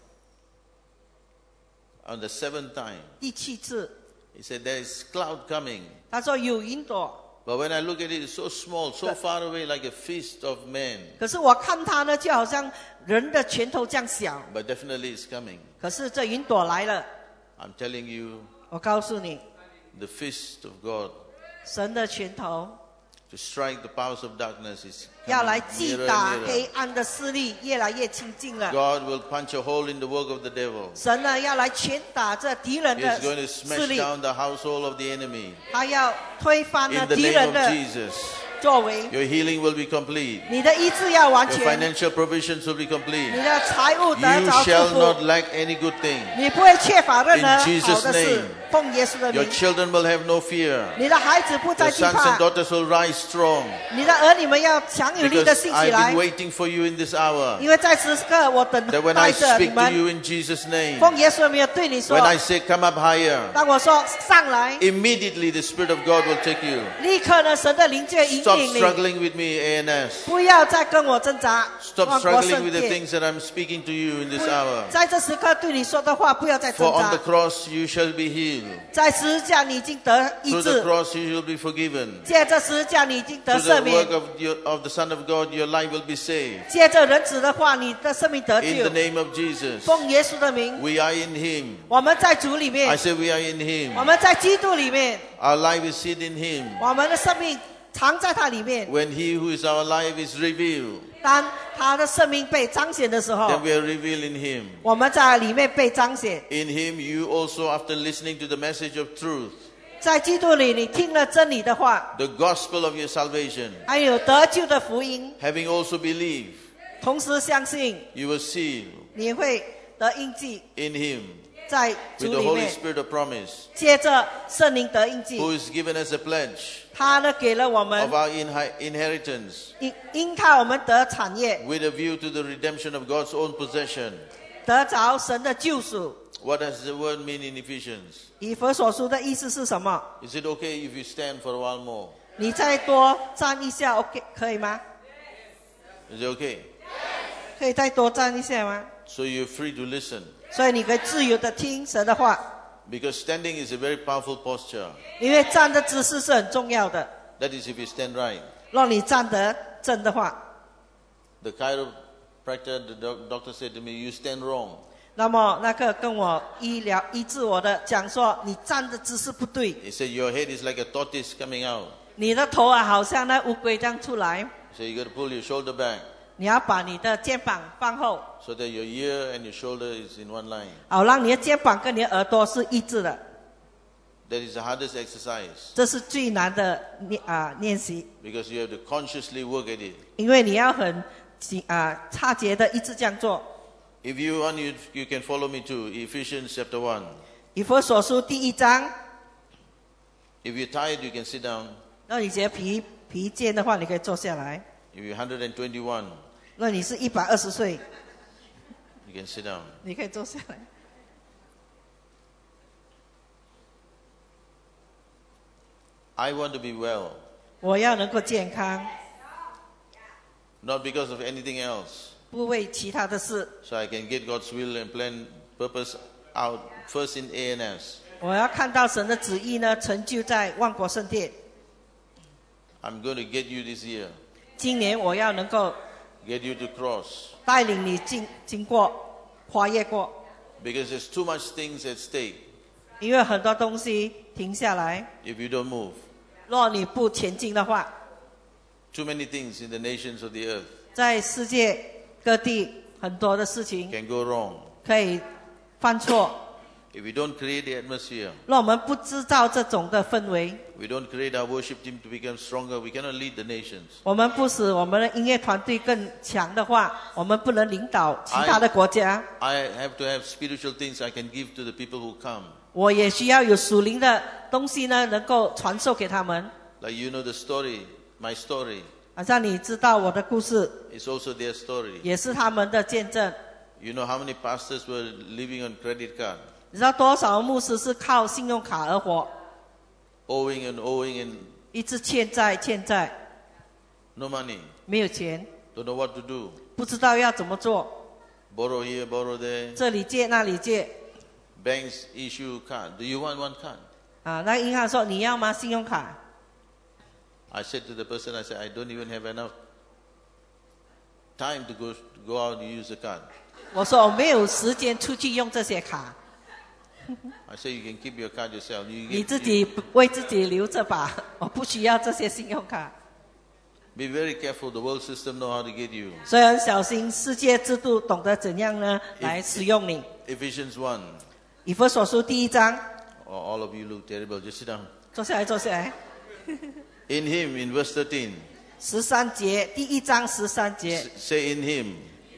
On the seventh time, 第七次 he said, there is cloud coming. 他说有云朵， But when I look at it, it's so small, so far away, like a fist of man. 可是我看它呢，就好像人的拳头这样小。 But definitely it's coming. 可是这云朵来了， I'm telling you, 我告诉你， the fist of God 神的拳头 to strike the powers of darkness is 要来 coming 击 nearer 打 and 黑 nearer. 暗的势力，越来越亲近了。 God will punch a hole in the work of the devil. 神呢要来拳打这敌人 He's 的 going to 势 smash 力， down the household of the enemy. 他要推翻了 In the 敌 name 人 of 的 Jesus, 作为。 your healing will be complete. 你的医治要完 Your 全， financial provisions will be complete. 你的财务得 You 着祝 shall not 福， lack any good thing. 你不会缺乏任何 In Jesus' 好的事 name.。 奉耶稣的 Your 名， children will have no fear. 你的孩子不再 Your 惧 sons 怕 and，daughters will rise strong. 你的儿女们要强有力的 Because 兴起 I've 来 been，waiting for you in this hour. 因为在此刻我等 That when I 待着你 speak to 们。 you in Jesus' name, 奉耶稣的名对你说 when，I say come up higher, 当我说上来， immediately the Spirit of God will take you. 立刻呢，神的灵就引 Stop 领你， struggling with me, A N S. 不要再跟我挣扎。 Stop 万国 struggling 圣 with the 殿， things that I'm speaking to you in this 不 hour. 在这时刻对你说的话，不要再挣 For on the 扎。 cross you shall be healed. 在十字架你已经得医 Through the 治， cross you shall be forgiven. 借着十字架你已经得 Through 赦 the 免 work，of, your, of the Son of God, your life will be saved. 借着人子的话，你的生命得 In the 救。 name of Jesus, 奉耶稣的名， we are in Him. 我们在主里 I 面， say we are in 我 Him. 们在基督里面， Our life is hid in Him. 我们的生命藏在他里面。 When He who is our life is revealed, 当他的生命被彰显的时候 then，we are revealed in Him. 我们在里面被彰显。 In Him, you also, after listening to the message of truth, 在基督里，你听了真理的话， the gospel of your salvation, 还有得救的福音， having also believed, 同时相信， you will seal 你会得印记 in Him 在 with 主 the 里 Holy 面。 Spirit of promise, 接着圣灵得印 who 记， is given as a pledge 他呢给了我们 of our inhi- inheritance, 因因靠我们得产业， with a view to the redemption of God's own possession. 得着神的救赎。 What does the word mean in Ephesians? 以弗所书的意思是什么？ Is it okay if you stand for a while more? 你再多站一下 ，OK 可以吗？ Is it okay? 可以再多站一下吗？ So you're free to listen. 所以你可以自由的听神的话， Because standing is a very powerful posture. 因为站的姿势是很重要的。 That is if you stand right. 让你站得正的话， The chiropractor, the doc- doctor said to me, you stand wrong. 那么那个跟我医疗医治我的讲说，你站的姿势不对， He said, your head is like a tortoise coming out. 你的头啊好像那乌龟这样出来， So you got to pull your shoulder back 你要把你的肩膀放后， so that your ear and your shoulder is in one line. 好让你的肩膀跟你的耳朵是一致的。 That is the hardest exercise 这是最难的练啊练习， because you have to consciously work at it. 因为你要很啊差节的一直这样做。 If you want, you, you can follow me to Ephesians chapter one. 以弗所书第一章， If you're tired, you can sit down. 那你觉得疲疲倦的话，你可以坐下来。 If you're one hundred twenty-one, 那你是一百二十岁， you can sit down. 你可以坐下来。 I want to be well, 我要能够健康， not because of anything else. 不为其他的事。 So I can get God's will and plan, purpose out first in A N S. 我要看到神的旨意呢，成就在万国圣殿。 I'm going to get you this year, 今年我要能够 get you to cross. 带领你经经过、跨越过， Because there's too much things at stake. 因为很多东西停下来。 if you don't move. 若你不前进的话， Too many things in the nations of the earth 在世界各地很多的事情 can go wrong. 可以犯错。 If we don't create the atmosphere, 若我们不制造这种的氛围， we don't create our worship team to become stronger, we cannot lead the nations. 我们不使我们的音乐团队更强的话，我们不能领导其他的国家。 I have to have spiritual things I can give to the people who come. 我也需要有属灵的东西呢，能够传授给他们。 Like you know the story, my story 好像你知道我的故事， is also their story. 也是他们的见证。 You know how many pastors were living on credit card, 你知道多少牧师是靠信用卡而活， owing and owing and 一直欠债欠债， no money, 没有钱， don't know what to do. 不知道要怎么做， Borrow here, borrow there. 这里借那里借。 Banks issue card. Do you want one card? 啊，那银行说你要吗？信用卡？ I said to the person, I said, I don't even have enough time to go to go out and use the card. 我说我没有时间出去用这些卡， I said, you can keep your card yourself. You 你 get, 自己为自己留着吧，我不需要这些信用卡。 be very careful. The world system know how to get you. 所以很小心，世界制度懂得怎样呢来使用你。 Ephesians one. 以弗所书第一章， Oh, all of you look terrible. Just sit down. 坐下来，坐下来。 In him, in verse thirteen. 十三节，第一章十三节， Say in him.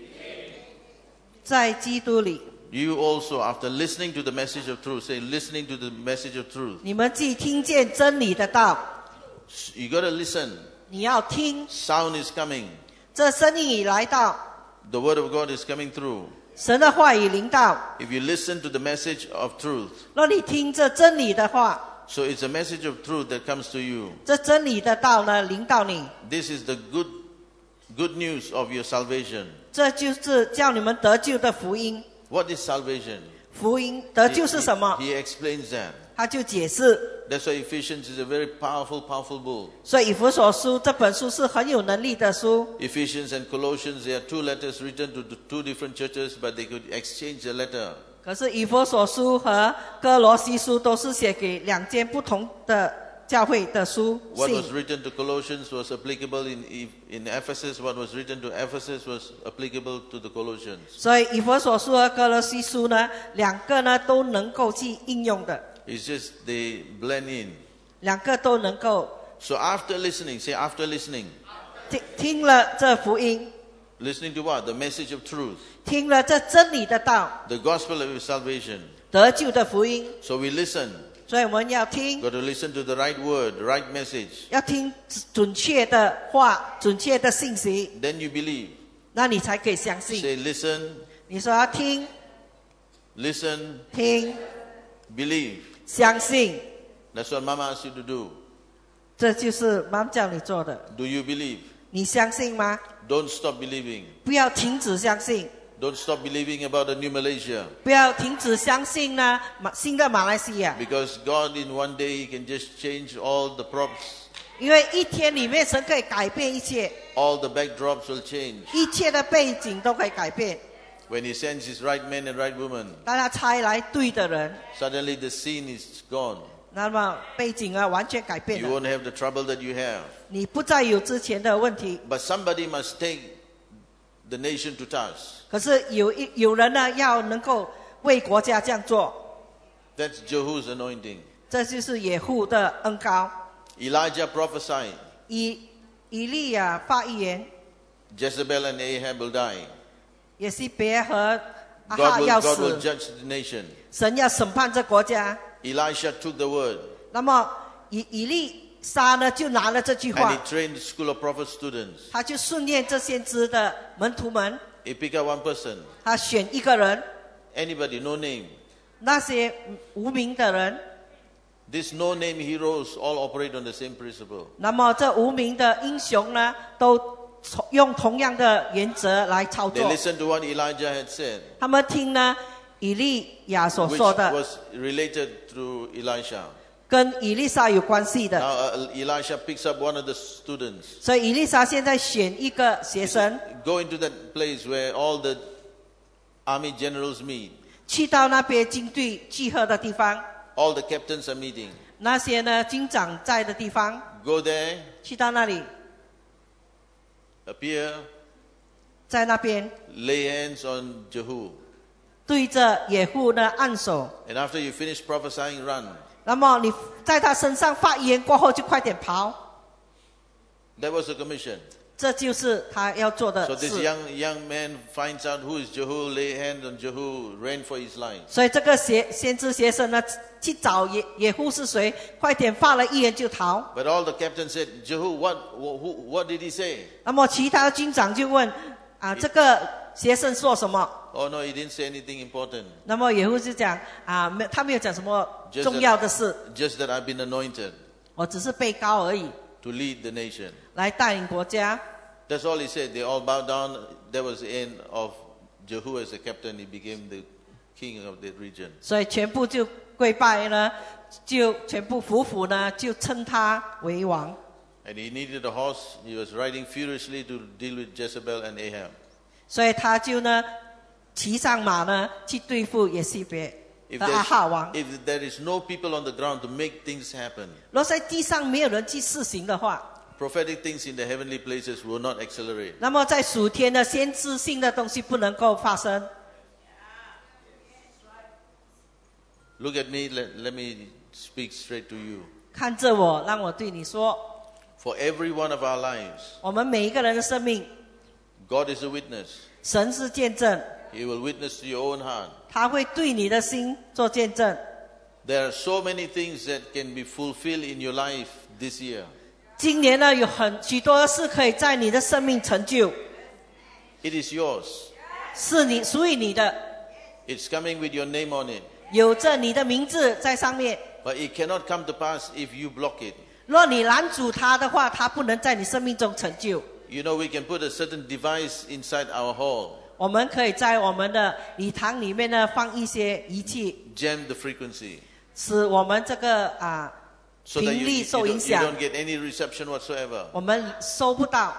在基督里， You also, after listening to the message of truth, say listening to the message of truth. 你们既听见真理的道， You got to listen. 你要听， Sound is coming. 这声音已来到， The word of God is coming through. 神的话语临到。 If you listen to the message of truth, 若你听这真理的话， so it's a message of truth that comes to you. 这真理的道呢临到你， This is the good, good news of your salvation. 这就是叫你们得救的福音。 What is salvation? 福音得救 He, 是什么？ he explains that. 他就解释。 That's why Ephesians is a very powerful, powerful book. 所以以弗所书这本书是很有能力的书。 Ephesians and Colossians, they are two letters written to the two different churches, but they could exchange the letter. 可是以弗所书和哥罗西书都是写给两间不同的教会的书 What 信。 was written to Colossians was applicable in, in Ephesus. What was written to Ephesus was applicable to the Colossians. 所以以弗所书和哥罗西书呢，两个呢都能够去应用的， It's just they blend in. 两个都能够 So after listening, say after listening. 听听了这福音， Listening to what? The message of truth. 听了这真理的道， The gospel of your salvation. 得救的福音。 So we listen. 所以我们要听， Got to listen to the right word, the right message. 要听准确的话，准确的信息， Then you believe. 那你才可以相信。 Say listen, 你说要听， listen, 听， believe. 相信， That's what Mama asked you to do. 这就是妈妈叫你做的。 Do you believe? 你相信吗？ Don't stop believing. 不要停止相信， Don't stop believing about the new Malaysia. 不要停止相信呢马新的马来西亚， Because God in one day, He can just change all the props. 因为一天里面神可以改变一切， All the backdrops will change. 一切的背景都可以改变。 When He sends His right man and right woman, 当他差来对的人， suddenly the scene is gone. 那么背景啊完全改变 You 了， won't have the trouble that you have. 你不再有之前的问题。 But somebody must take the nation to task. 可是有一有人呢要能够为国家这样做， That's Jehu's anointing. 这就是野户的恩高。 Elijah prophesied. 以以利亚发预言， Jezebel and Ahab will die. 也是别和阿 God 哈 will, 要 God will 死， judge the nation. 神要审判这国家。 Elisha took the word 那么以以利沙呢就拿了这句 and 话 he，trained the school of prophet students. 他就训练这先知的门徒们， He picked out one person. 他选一个人， Anybody, no name. 那些无名的人， These no-name heroes all operate on the same principle. 那么这无名的英雄呢，都用同样的原则来操 They 作。 listened to what Elijah had said, 他们听呢以利亚所 which 说的， was related to Elisha. 跟以利沙有关系的。 Now uh, Elisha picks up one of the students. 所以以利沙现在选一个学生， Go into that place where all the army generals meet. 去到那边军队集合的地方， All the captains are meeting. 那些呢军长在的地方， Go there, 去到那里， appear, 在那边 lay hands on Jehu. 对着野户呢按手。 And after you finish prophesying, run. 那么你在他身上发言过后，就快点跑。 That was the commission. 这就是他要做的 So this 事。 young young man finds out who is Jehu, lay hands on Jehu, ran for his life. 所以这个先先知学生呢，去找野野户是谁，快点发了预言就逃。 But all the captains said, Jehu, what, who, what did he say? 那么其他军长就问啊，这个学生说什么？ Oh no, he didn't say anything important. 那么野户就讲啊，没他没有讲什么 Just 重要的事， that, just that I've been anointed 我只是被膏而已， to lead the nation. 来带领国家。 That's all he said. They all bowed down. That was the end of Jehu as a captain. He became the king of the region. 所以全部就跪拜呢，就全部服服呢，就称他为王。 And he needed a horse. He was riding furiously to deal with Jezebel and Ahab. 所以他就呢，骑上马呢，去对付耶西别 If 的阿哈王。 there's- if there is no people on the ground to make things happen, 若在地上没有人去施行的话， prophetic things in the heavenly places will not accelerate. 那么在属天的先知性的东西不能够发生。 Look at me. Let, let me speak straight to you. 看着我，让我对你说， For every one of our lives, 我们每一个人的生命， God is a witness. 神是见证， He will witness to your own heart. 他会对你的心做见证。 There are so many things that can be fulfilled in your life this year. 今年呢，有很许多事可以在你的生命成就， It is yours. 是你属于你的， It's coming with your name on it. 有着你的名字在上面。 But it cannot come to pass if you block it. 若你拦阻他的话，他不能在你生命中成就。 You know, we can put a certain device inside our hall, 我们可以在我们的礼堂里面呢放一些仪器， jam the frequency, 使我们这个啊 so that you, 频 you, 率 you 受 don't, 影 you 响， don't get any reception whatsoever. 我们收不到。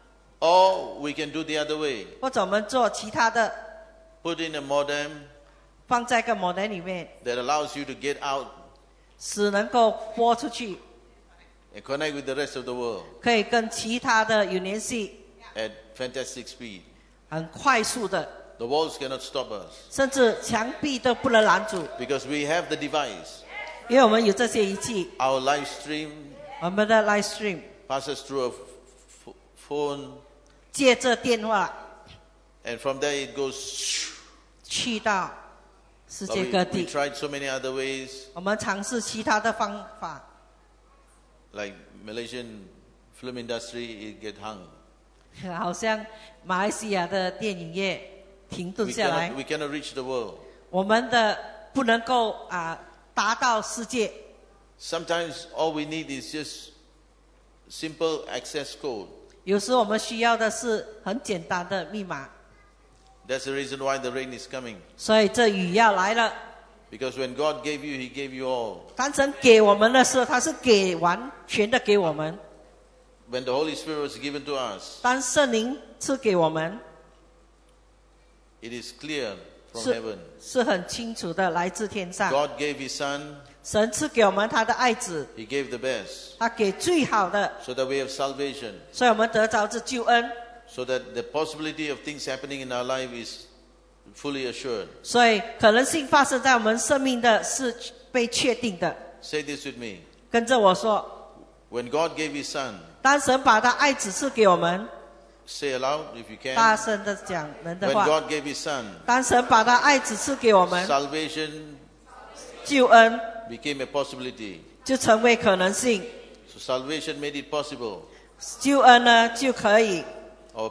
Or we can do the other way. 或者我们做其他的， Put in a modem 放在个 modem 里面， that allows you to get out 使能够播出去， and connect with the rest of the world 可以跟其他的有联系， at fantastic speed. 很快速的， The walls cannot stop us 甚至墙壁都不能拦阻， because we have the device. 因为我们有这些仪器， Our live stream 我们的 live stream passes through a f- phone, 借着电话 and from there it goes. 去到世 But 界 we, 各 we 地。 tried so many other ways, 我们尝试其他的方法， like Malaysian film industry, it get hung. 好像马来西亚的电影业停顿 We 下来 cannot, we cannot reach the world. 我们的不能够啊达到世界。 Sometimes all we need is just simple access code. 有时我们需要的是很简单的密码， That's the reason why the rain is coming. 所以这雨要来了。 Because when God gave you, He gave you all. 当神给我们的时候，他是给完全的给我们。 When the Holy Spirit was given to us, 当圣灵赐给我们， it is clear from 是 heaven. 是很清楚的，来自天上。 God gave His Son, 神赐给我们他的爱子， He gave the best, 他给最好的， so that we have salvation, 所以我们得着这救恩。 so that the possibility of things happening in our life is fully assured. 所以可能性发生在我们生命的是被确定的。 Say this with me. 跟着我说， When God gave His Son, 当神把他爱子赐给我们， say aloud if you 大 can. 声的讲人的 When 话。 God gave His Son, 当神把他爱子赐给我们， salvation 救恩 became a possibility. 就成为可能性， So salvation made it possible. 救恩呢就可以。 Or,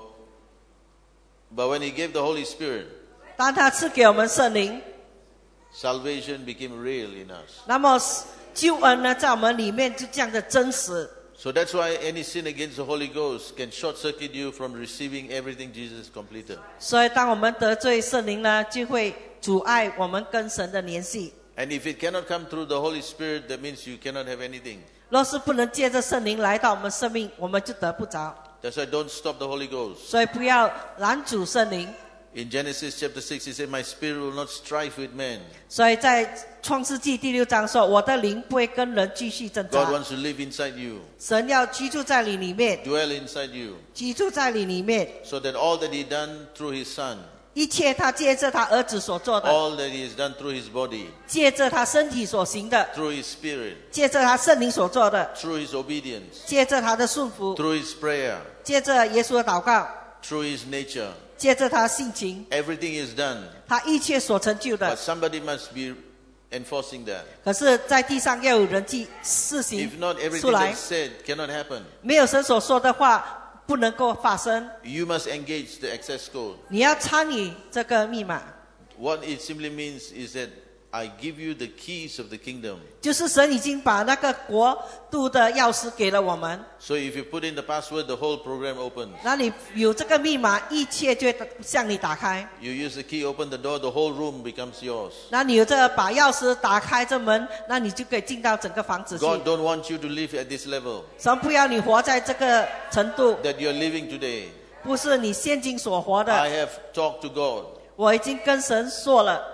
but when He gave the Holy Spirit, 当他赐给我们圣灵， salvation became real in us. 那么救恩呢在我们里面就这样的真实。 So that's why any sin against the Holy Ghost can short circuit you from receiving everything Jesus completed. 所以当我们得罪圣灵呢，就会阻碍我们跟神的联系。 And if it cannot come through the Holy Spirit, that means you cannot have anything. 若是不能借着圣灵来到我们生命，我们就得不着。 That's why don't stop the Holy Ghost. 所以不要拦阻圣灵。 In Genesis chapter six, he said, "My spirit will not strive with men." 所以在创世纪第六章说，我的灵不会跟人继续挣 God 扎。 wants to live inside you, 神要居住在你里面， dwell inside you, 居住在你里面， so that all that he done through his son, 一切他借着他儿子所做的， all that he has done through his body, 借着他身体所行的， through his spirit, 借着他圣灵所做的， through his obedience, 借着他的顺服， through his prayer, 借着耶稣的祷告， through his nature, 借着他性情， everything is done. 他一切所成就 But 的。 somebody must be enforcing that. 可是，在地上要有人去施行 If not, 出 everything 来 that's，said cannot happen. 没有神所说的话不能够发生。 You must engage the access code. 你要参与这个密码， What it simply means is that I give you the keys of the kingdom. 就是神已经把那个国度的钥匙给了我们。 So if you put in the password, the whole program opens. 那你有这个密码，一切就会向你打开。 You use the key, open the door, the whole room becomes yours. 那你有这个把钥匙打开这门，那你就可以进到整个房子去。 God don't want you to live at this level 神不要你活在这个程度， that you're living today. 不是你现今所活的。 I have talked to God. 我已经跟神说了，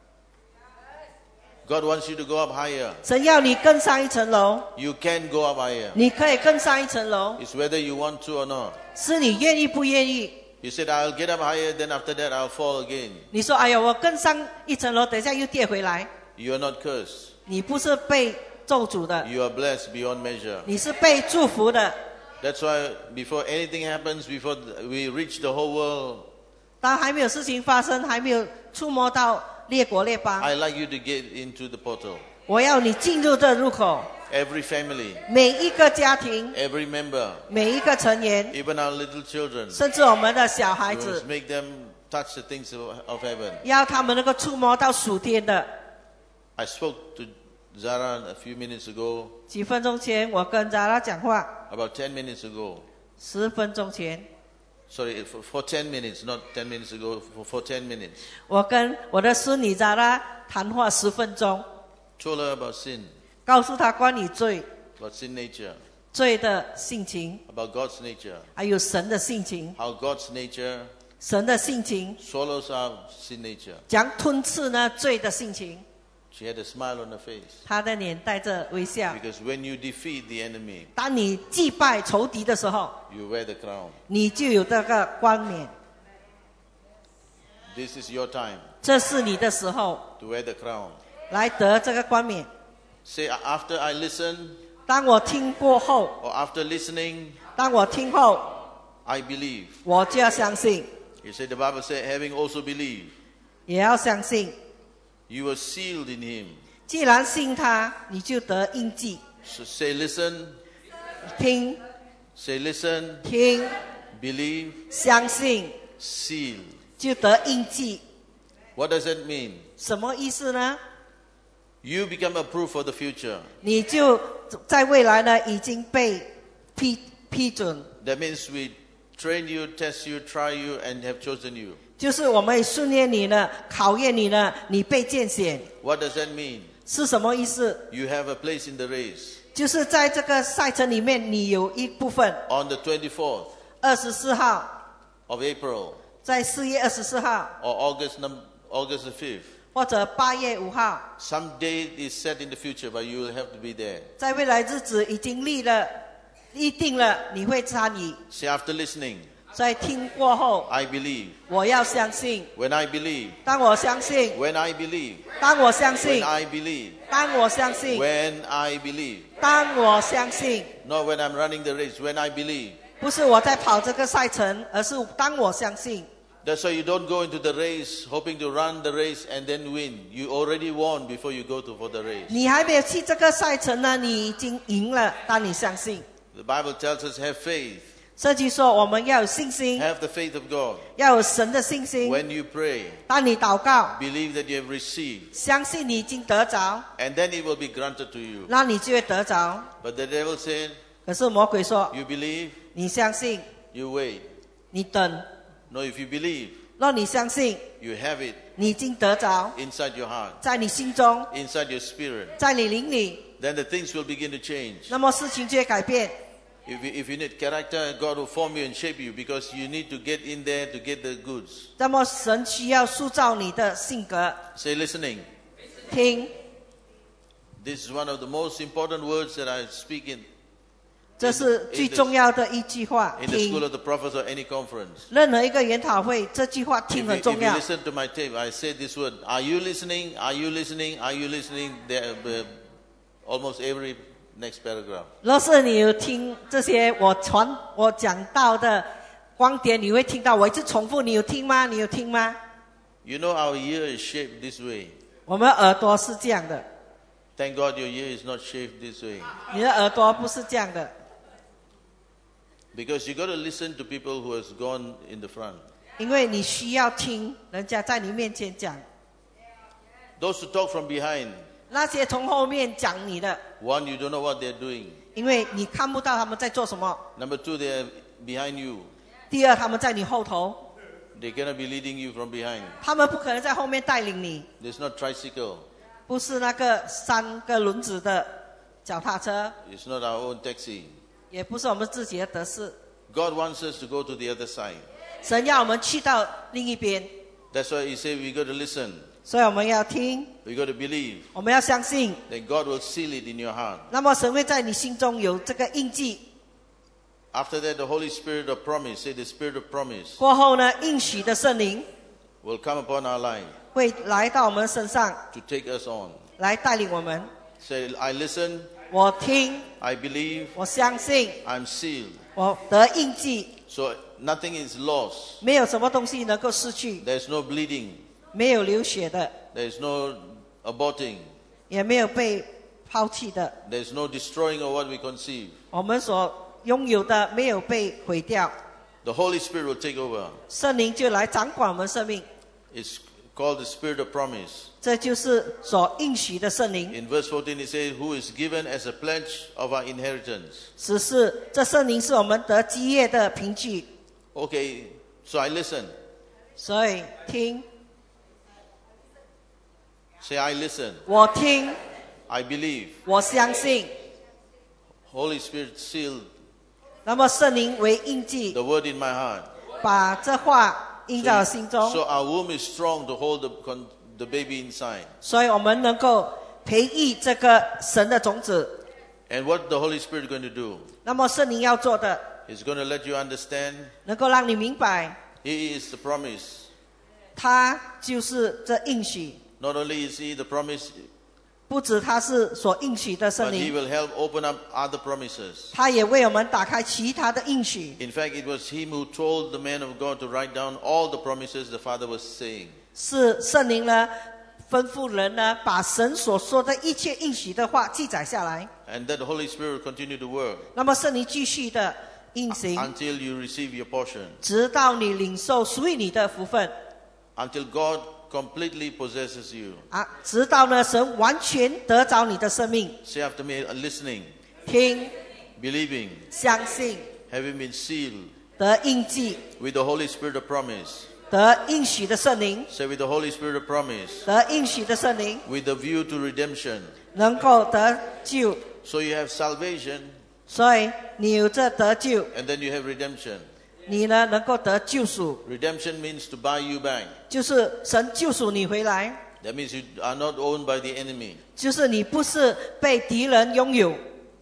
God wants you to go up higher. 神要你更上一层楼， You can go up higher. 你可以更上一层楼， It's whether you want to or not. 是你愿意不愿意。 You said, I'll get up higher, then after that I'll fall again. 你说：“哎呀，我更上一层楼，等一下又跌回来。 You are not cursed. ” 你不是被咒诅的， You are blessed beyond measure. 你是被祝福的。 That's why before anything happens, before we reach the whole world, 当还没有事情发生，还没有触摸到列国列邦， I like you to get into the portal. 我要你进入这入口。 Every family, 每一个家庭， every member, 每一个成员， even our little children, 甚至我们的小孩 we 子 must，make them touch the things of, of heaven. 要他们能够触摸到属天的。 I spoke to Zara a few minutes ago, 几分钟前，我跟扎拉讲话， about ten minutes ago. 十分钟前， Sorry, for, for ten minutes, not ten minutes ago, for, for ten minutes. 我跟我的孙女扎拉谈话十分钟， Told her about sin, 告诉她关于罪、 about sin nature, 罪的性情， about God's nature, 还有神的性情。 how God's nature 神的性情 swallows out sin nature. 将吞噬呢罪的性情。 She had a smile on her face. 她的脸带着微笑。 Because when you defeat the enemy, 当你击败仇敌的时候， you wear the crown. 你就有这个冠冕。 This is your time 这是你的时候， to wear the crown. 来得这个冠冕。 Say, after I listen, 当我听过后， or after listening, 当我听后， I believe. 我就要相信， You said the Bible said, having also believed, 也要相信。 you were sealed in him. 既然信他，你就得印记。 So say, listen, 听 say, listen, 听， believe, 相信， seal. 就得印记。 What does that mean? 什么意思呢？ You become approved for the future. 你就在未来呢已经被批批准， That means we train you, test you, try you, and have chosen you. 就是我们训练你呢，考验你呢，你被拣选。 What does that mean? 是什么意思？ You have a place in the race. 就是在这个赛程里面，你有一部分。 On the twenty-fourth 二十四号， of April, 在四月二十四号， or August, num- August the fifth. 或者八月五号， Some date is set in the future, but you will have to be there. 在未来日子已经立了、立定了，你会参与。 Say, after listening, 在听过后， I believe. 我要相信。 When I believe. 当我相信， When I believe. 当我相信 When，I believe. 当我相信， When I believe. 当我相信， Not when I'm running the race. When I believe. 不是我在跑这个赛程，而是当我相信。 That's why you don't go into the race hoping to run the race and then win. You already won before you go to for the race. 你还没有去这个赛程呢，你已经赢了。当你相信， The Bible tells us have faith. 圣经说我们要有信心， Have the faith of God. 要有神的信心。 When you pray, 当你祷告， believe that you have received, 相信你已经得着， and then it will be granted to you. 那你就会得着。 But the devil said, 可是魔鬼说， you believe, 你相信， you wait. 你等。 No, if you believe, 若你相信， you have it 你已经得着， inside your heart, 在你心中， inside your spirit. 在你灵里， Then the things will begin to change. 那么事情就会改变。 If you, if you need character, God will form you and shape you because you need to get in there to get the goods. 那么神需要塑造你的性格。 Say listening. 听， This is one of the most important words that I speak in 这是最重要的一句话。 in the school 听， of the prophets or any conference. 任何一个研讨会，这句话 If 听 you, 很 if 重 you 要。 listen to my tape, I say this word. Are you listening? Are you listening? Are you listening? There, uh, almost every next paragraph. 若是你有听这些我传我讲到的观点，你会听到我一直重复。你有听吗？你有听吗？ You know our ear is shaped this way. 我们耳朵是这样的， Thank God your ear is not shaped this way. 你的耳朵不是这样的， Because you got to listen to people who has gone in the front. 因为你需要听人家在你面前讲。 Those who talk from behind, 那些从后面讲你的， one, you don't know what they're doing. 因为你看不到他们在做什么。 Number two, they're behind you. 第二，他们在你后头， They cannot be leading you from behind. 他们不可能在后面带领你。 There's not tricycle. 不是那个三个轮子的脚踏车， It's not our own taxi. 也不是我们自己的德士。 God wants us to go to the other side. 神要我们去到另一边， That's why He said we got to listen. 所以我们要听， We got to believe. 我们要相信。 Then God will seal it in your heart. 那么神会在你心中有这个印记。 After that, the Holy Spirit of promise, say the Spirit of promise, 过后呢，应许的圣灵 will come upon our life 会来到我们身上， to take us on. 来带领我们。 Say, I listen, 我听， I believe, 我相信， I'm sealed. 我得印记， So nothing is lost. 没有什么东西能够失去， There's no bleeding. 没有流血的， There's no aborting. 也没有被抛弃的。 There's no destroying of what we conceive. 我们所拥有的没有被毁掉， The Holy Spirit will take over. 圣灵就来掌管我们生命。 It's called the Spirit of promise. 这就是所应许的圣灵。 In verse fourteen it says, who is given as a pledge of our inheritance. 只是这圣灵是我们得基业的凭据， Okay, so I listen. 所以听， Say, I listen. 我听， I believe. 我相信。 Holy Spirit sealed 那么圣灵为印记， the word in my heart. 把这话印在我心中， So our womb is strong to hold the, con- the baby inside. 所以我们能够培育这个神的种子。 And what the Holy Spirit is going to do? 那么圣灵要做的， He's going to let you understand. 能够让你明白， He is the promise. 他就是这应许。 Not only is He the promise, 不止他是所应许的圣 but He 灵， will help open up other promises. 他也为我们打开其他的应许。 In fact, it was Him who told the man of God to write down all the promises the Father was saying. 是圣灵呢，吩咐人呢，把神所说的一切应许的话记载下来。 And that the Holy Spirit will continue to work 那么圣灵继续的运行， until you receive your portion. 直到你领受属于你的福分 Until God completely possesses you. 啊！直到呢，神完全得着你的生命， Say after me, uh, listening, 听、 believing, 相信， having been sealed 得印记， with the Holy Spirit of promise. 得应许的圣灵， Say with the Holy Spirit of promise. 得应许的圣灵， With the view to redemption. 能够得救。 So you have salvation 所以你有这得救， and then you have redemption. 你呢能够得救赎， Redemption means to buy you back. 就是神救赎你回来， That means you are not owned by the enemy. 就是你不是被敌人拥有。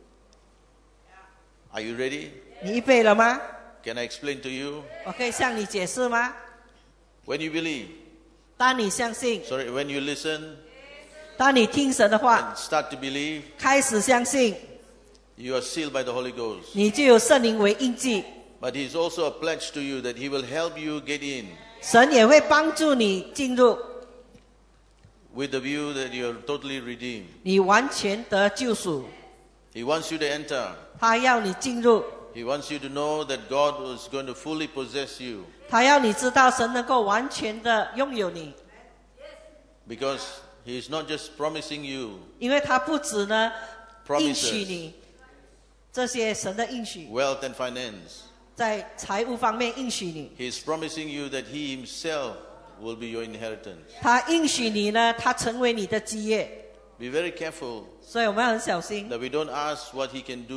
Are you ready? 你预备了吗？ Can I explain to you? 我可以向你解释吗？ When you believe, 当你相信， sorry, when you listen 当你听神的话， and start to believe, 开始相信， you are sealed by the Holy Ghost. 你就有圣灵为印记。 But He's also a pledge to you that He will help you get in 神也会帮助你进入， with the view that you are totally redeemed. 你完全得救赎。 He wants you to enter. 他要你进入， He wants you to know that God is going to fully possess you 他要你知道神能够完全的拥有你， because He is not just promising you 因为他不止呢应许 promises, 你这些神的应许， wealth and finance. 在财务方面应许你， He is promising you that He Himself will be your inheritance. 他应许你呢，他成为你的基业。 Be very careful 所以我们要很小心， that we don't ask what He can do.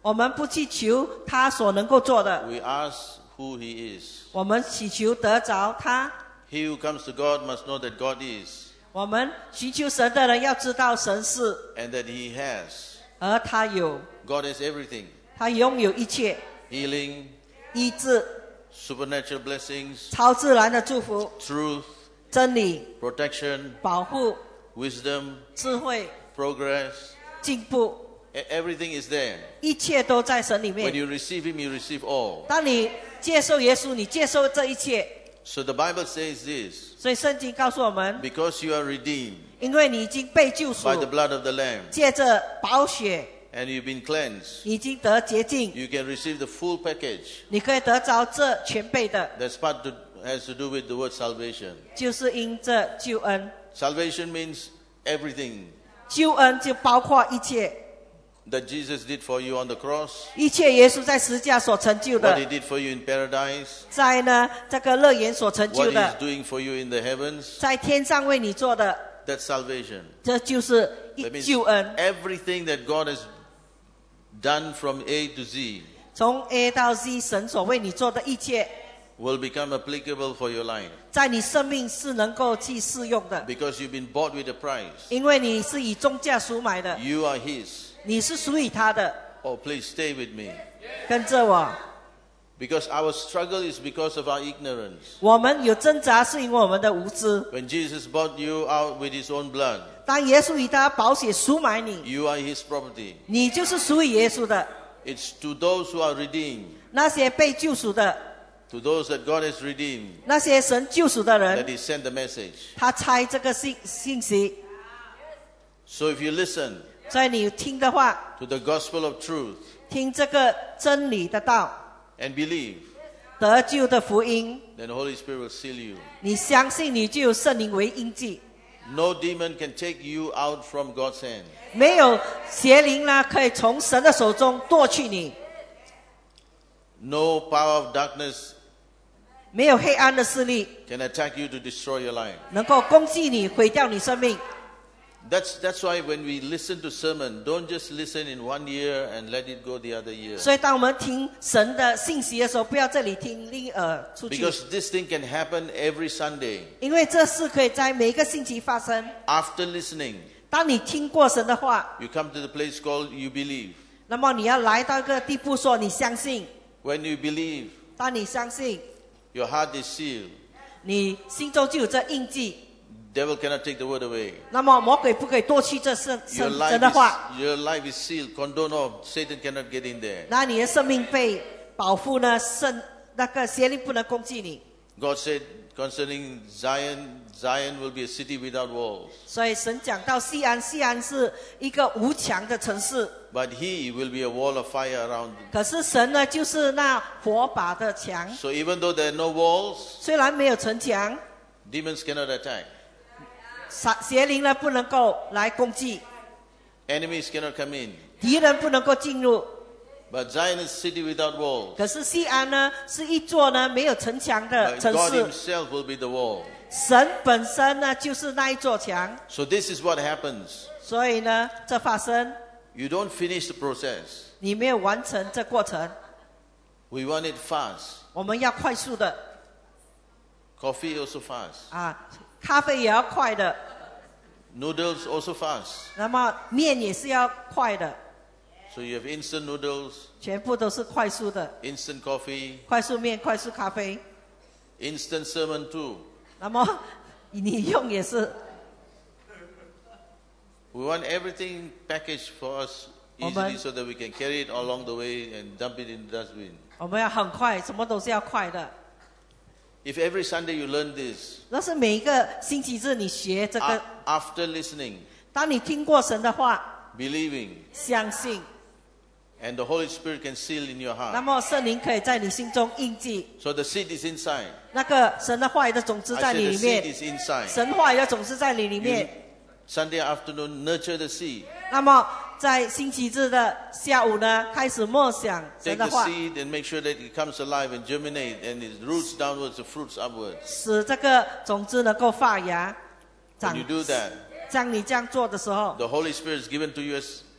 我们不去求他所能够做的， We ask who He is. 我们祈求得着他。 He who comes to God must know that God is 我们寻求神的人要知道神是， and that He has. 而他有， God has everything. 他拥有一切， Healing, 医治、 supernatural blessings, 超自然的祝福、 truth, 真理、 protection, 保护、 wisdom, 智慧、 progress. 进步， E- Everything is there. 一切都在神里 When 面。 you receive Him, you receive all. 当你接受耶稣，你接受这一切。 So the Bible says this, 所以圣经告诉我们， because you are redeemed 因为你已经被救赎 by，the blood of the Lamb 借着宝血， and you've been cleansed, 你已经得洁净， you can receive the full package. 你可以得着这全备的， That's part to, has to do with the word salvation. 就是因这救恩。 Salvation means everything 救恩就包括一切， that Jesus did for you on the cross, 一切耶稣在十字架所成就 what He 的， did for you in paradise, 在呢这个乐园所成 what 就 He's 的， doing for you in the heavens. 在天上为你做的， That's salvation. 这就是一 That means 救恩。 everything that God has done from A to Z 从 A 到 Z， 神所为你做的一切， will become applicable for your life 在你生命是能够去适用的， because you've been bought with a price. 因为你是以重价赎买的， You are His. 你是属于他的。 Oh, please stay with me. 跟着我， Because our struggle is because of our ignorance. 我们有挣扎是因为我们的无知。 When Jesus bought you out with His own blood, 当耶稣以他宝血赎买你， you are His property. 你就是属于耶稣的。 It's to those who are redeemed, 那些被救赎的， to those that God has redeemed, 那些神救赎的 that 人， He sent the message. 他猜这个信信息。 So if you listen 所以你听的话， to the gospel of truth 听这个真理的道， and believe, 得救的福音， then the Holy Spirit will seal you. 你相信你就有圣灵为印记。 No demon can take you out from God's hand. 没有邪灵呢，可以从神的手中夺去你； No power of darkness 没有黑暗的势力 can attack you to destroy your life. 能够攻击你，毁掉你生命。 That's, that's why when we listen to sermon, don't just listen in one ear and let it go the other ear. 所以，当我们听神的信息的时候，不要这里听，另一耳出去， Because this thing can happen every Sunday. 因为这事可以在每个星期发生。 After listening, 当你听过神的话， you come to the place called you believe. 那么你要来到一个地步，说你相信。 When you believe, 当你相信， your heart is sealed. 你心中就有这印记。 Devil cannot take the word away. 那么魔鬼不可以夺去这神 Your 神 life 神的话， is, your life is sealed. Condone off. Satan cannot get in there. 那你的生命被保护呢？圣那个邪灵不能攻击你。 God said concerning Zion, Zion will be a city without walls. 所以神讲到西安，西安是一个无墙的城市， But he will be a wall of fire around. 可是神呢，就是那火把的墙。 So even though there are no walls, 虽然没有城墙， demons cannot attack. 邪邪灵呢不能够来攻击， Enemies cannot come in. 敌人不能够进入。 But Zion is a city without walls. 可是西安呢，是一座呢没有城墙的 But 城 God 市， himself will be the wall. 神本身呢就是那一座墙。 So this is what happens. 所以呢，这发生， You don't finish the process. 你没有完成这过程， We want it fast. 我们要快速的 Coffee also fast. 啊，咖啡也要快的， Noodles also fast. 那么面也是要快的， So you have instant noodles, 全部都是快速的， instant coffee, 快速面、快速咖啡。 instant sermon too. 那么你用也是， We want everything packaged for us easily Amen. so that we can carry it along the way and dump it in the dustbin. 我们要很快，什么都是要快的。 If every Sunday you learn this, 那是每一个星期日你学这个， a- after listening, 当你听过神的话， believing, 相信， and the Holy Spirit can seal in your 那 heart. 么圣灵可以在你心中印记。 So the seed is inside. 那个神的话语的种子 I 在 said 你 the 里 seed 面， is inside. 神话语的种子在你里 You, 面。 Sunday afternoon, nurture the seed. 那么在星期日的下午呢，开始默想神 Take 的 the 话， seed and make sure that it comes alive and germinate and it roots downwards, the fruits upwards. 使这个种子能够发芽、 When 长 you。do that, 当你这样做的时候， the Holy Spirit is given to you as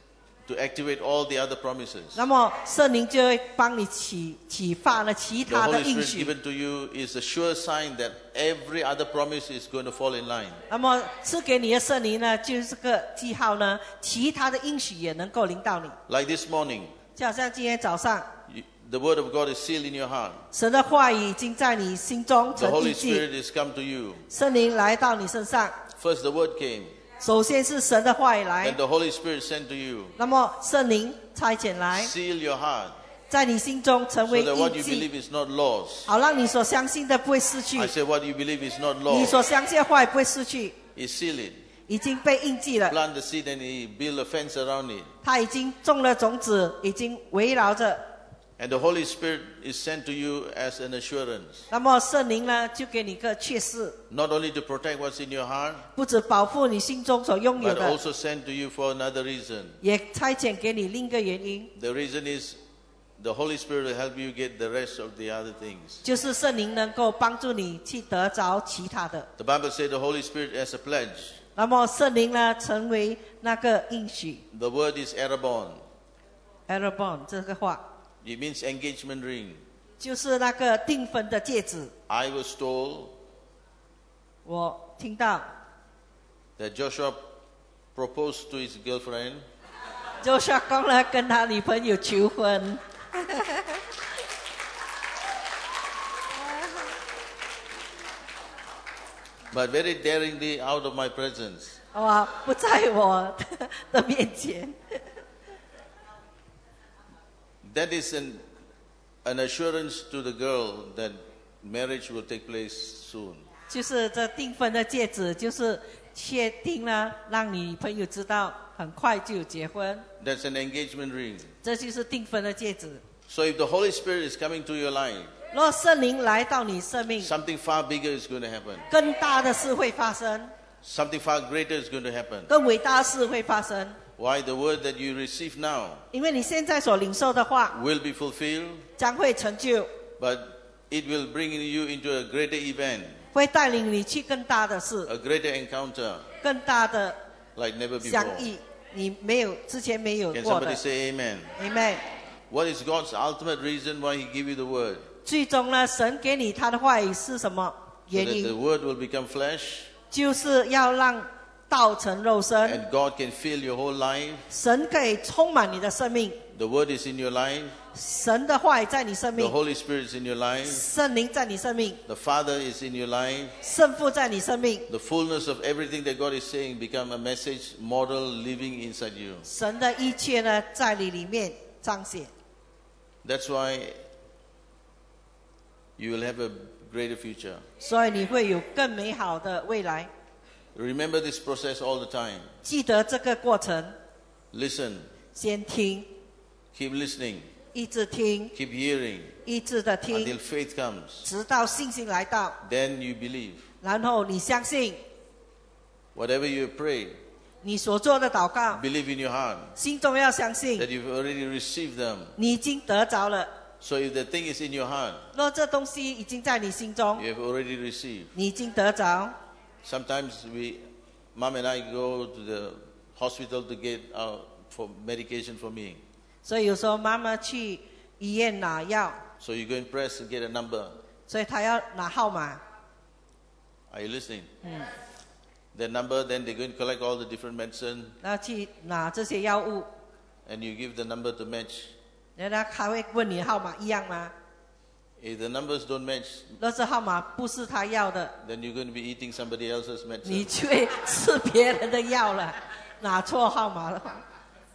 to activate all the other promises. 那么圣灵就会帮你启启发了其 The 他的 Holy 应 Spirit 许。 given to you is a sure sign that every other promise is going to fall in line. 那么赐给你的圣灵呢，就是个记号呢，其他的应许也能够领到你。 Like this morning, 就好像今天早上， you, the word of God is sealed in your heart. 神的话语已经在你心中 The 成 Holy 印记， Spirit has come to you. 圣灵来到你身上。 First the word came, 首先是神的话语来 then，the Holy Spirit sent to you. 那么圣灵差遣来， Seal your heart 在你心中成 so 为 that what 印 you 记， believe is not lost. 好让你所相信的不会失去， I say what you believe is not 你 lost. 所相信的话也不会失去， He seal it. 已经被印记了。 Plant the seed and he build a fence around it. 他已经种了种子，已经围绕着。 And the Holy Spirit is sent to you as an assurance. 那么圣灵呢，就给你个确示， Not only to protect what's in your heart, 不止保护你心中所拥有 but 的， also sent to you for another reason. 也差遣给你另一个原因， The reason is the Holy Spirit will help you get the rest of the other things. 就是圣灵能够帮助你去得着其他的。 The Bible says the Holy Spirit as a pledge. 那么圣灵呢，成为那个应许 The word is arabon. ，Arabon 这个话， It means engagement ring. 就是那个订婚的戒指。 I was told 我听到 that Joshua proposed to his girlfriend 就是讲了跟他女朋友求婚， but very daringly out of my presence. 好吧，不在我的面前。 That is an, an assurance to the girl that marriage will take place soon. 就是这订婚的戒指，就是确定了，让你朋友知道很快就结婚， That's an engagement ring. 这就是订婚的戒指。 So if the Holy Spirit is coming to your life, 若圣灵来到你生命， something far bigger is going to happen. 更大的事会发生， Something far greater is going to happen. 更伟大的事会发生。 Why? The word that you receive now 因为你现在所领受的话， will be fulfilled, 将会成就， but it will bring you into a greater event, 会带领你去更大的事， a greater encounter 更大的 like never before. 相遇，你没有之前没有 Can 过的 somebody。say amen? Amen。 What is God's ultimate reason why He give you the word? 最终呢，神给你他的话语是什么 So 原 that the 因？ word will become flesh 就是要让道成肉身， and God can fill your whole life. 神可以充满你的生命， The word is in your life. 神的话语在你生 The 命， Holy Spirit is in your life. 圣灵在你生命， The Father is in your life. 圣父在你生命， The fullness of everything that God is saying become a message model living inside you. 神的一切呢，在你里面彰显。 That's why you will have a greater future. 所以你会有更美好的未来。 Remember this process all the time. 记得这个过程， Listen. 先听， Keep listening. 一直听， Keep hearing 一直的 until 听， faith comes. 直到信心来到， Then you believe. 然后你相信 Whatever you pray, 你所做的祷告， believe in your heart 心中要相信 that you've already received them. 你已经得着了。 So if the thing is in your heart, 若这东西已经在你心中， you have already received. 你已经得着。 Sometimes we, Mom and I go to the hospital to get our, for medication for me. 所以有时候妈妈去医院拿药， So you go and press and get a number. 所以她要拿号码。 Are you listening? 嗯， That number, then they go and collect all the different medicine, 然后去拿这些药物， and you give the number to match. 然后他会问你号码一样吗？ If the numbers don't match, 若是号码不是他要的， then you're going to be eating somebody else's 你 medicine. 就会吃别人的药了。拿错号码的话，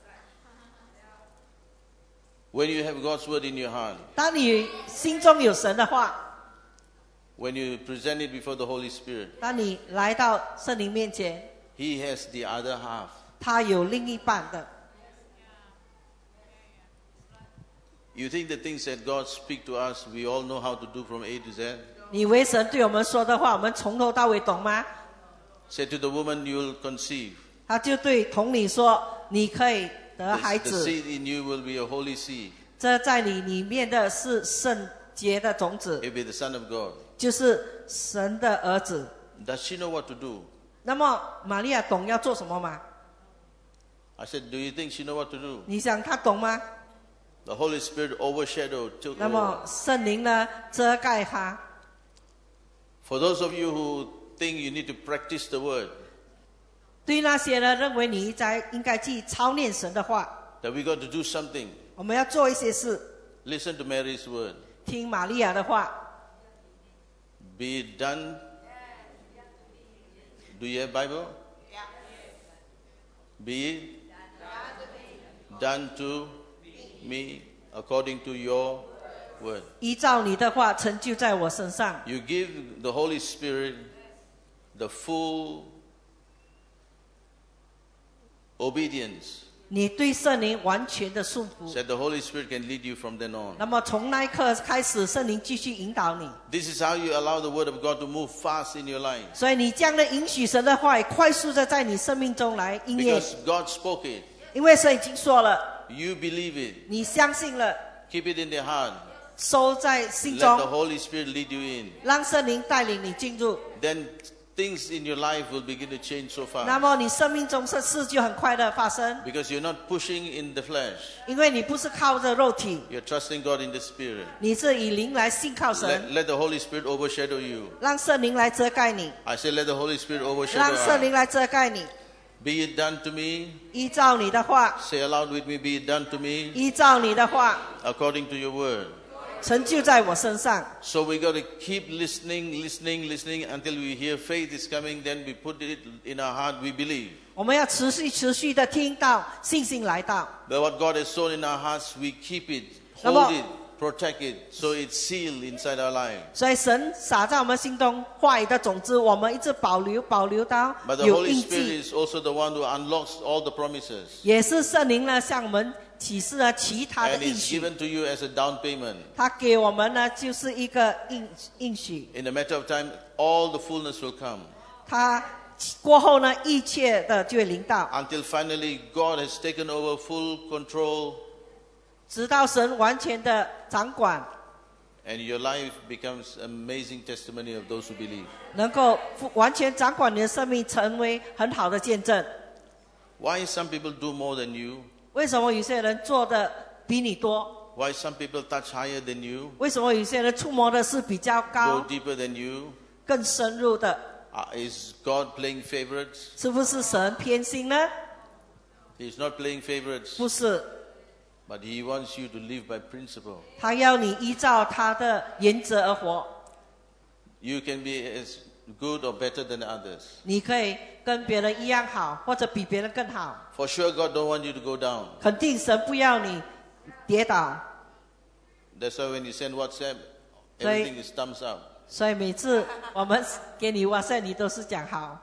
When you have God's word in your heart, 当你心中有神的话， when you present it before the Holy Spirit, 当你来到圣灵面前， He has the other half. 他有另一半的。 You think the things that God speak to us, we all know how to do from A to Z? 你以为神对我们说的话，我们从头到尾懂吗？ Say to the woman, you'll conceive. 他就对童女说：“你可以得孩 The, the 子， seed in you will be a holy seed. 这在你里面的是圣洁的种子， It will be the Son of God. 就是神的儿子。 Does she know what to do? 那么玛利亚懂要做什么吗？ I said, do you think she know what to do? 你想他懂吗？ The Holy Spirit overshadowed, took 那么 over. 圣灵呢遮盖他。 For those of you who think you need to practice the word, 对那些呢认为你在应该去操练神的话， that we got to do something, 我们要做一些事， listen to Mary's word. 听玛利亚的话。 Be it done. Do you have Bible? Be it done to me according to your word. 依照你的话成就在我身上。 You give the Holy Spirit the full obedience, 你对圣灵完全的顺服， so that the Holy Spirit can lead you from then on. 那么从那一刻开始，圣灵继续引导你。 This is how you allow the word of God to move fast in your life. 所以你这样的允许神的话语快速的在你生命中来应验， Because God spoke it. 因为神已经说了， You believe it. 你相信了， Keep it in the heart. 收在心 Let the 中， Holy Spirit lead you in. 让圣灵带领你进入， Then things in your life will begin to change so 那 fast. 么你生命中的事就很快的发生， Because you're not pushing in the flesh. 因为你不是靠着肉体， You're trusting God in the Spirit. 你是以灵来信靠 Let, 神， let the Holy Spirit overshadow you. 让圣灵来遮盖你， I say, let the Holy Spirit 让 overshadow 圣灵 us. 来遮盖你， Be it done to me. 依照你的话， Say aloud with me, be it done to me 依照你的话 according to your word. 成就在我身上。 So we got to keep listening, listening, listening until we hear faith is coming. Then we put it in our heart, we believe. 我们要持续持续的听到信心来到， But what God has sown in our hearts, we keep it, 那么- hold it, protect it, so it's sealed inside our life. 所以神撒在我们心中话语的种子，我们一直保留保留到 But the 有 Holy 印 Spirit 记， is also the one who unlocks all the promises. 也是圣灵呢向我们启示了其他的 And 应 it's 许， given to you as a down payment. 他给我们呢就是一个应应许， In a matter of time, all the fullness will come. 他过后呢一切的就会临到， Until finally God has taken over full control 直到神完全的掌管， and your life becomes amazing testimony of those who believe. 能够完全掌管你的生命，成为很好的见证。 Why some people do more than you? 为什么有些人做的比你多？ Why some people touch higher than you? 为什么有些人触摸的是比较 Go 高、 deeper than you? 更深入的？ Uh, is God playing favorites? 是不是神偏心呢？ He's not playing favorites, 不是， but He wants you to live by principle. 他要你依照他的原则而活。 You can be as good or better than others. 你可以跟别人一样好，或者比别人更好。 For sure, God don't want you to go down. 肯定神不要你跌倒， That's why when you send WhatsApp, So- everything is thumbs up. 所以每次我们给你哇塞，你都是讲好，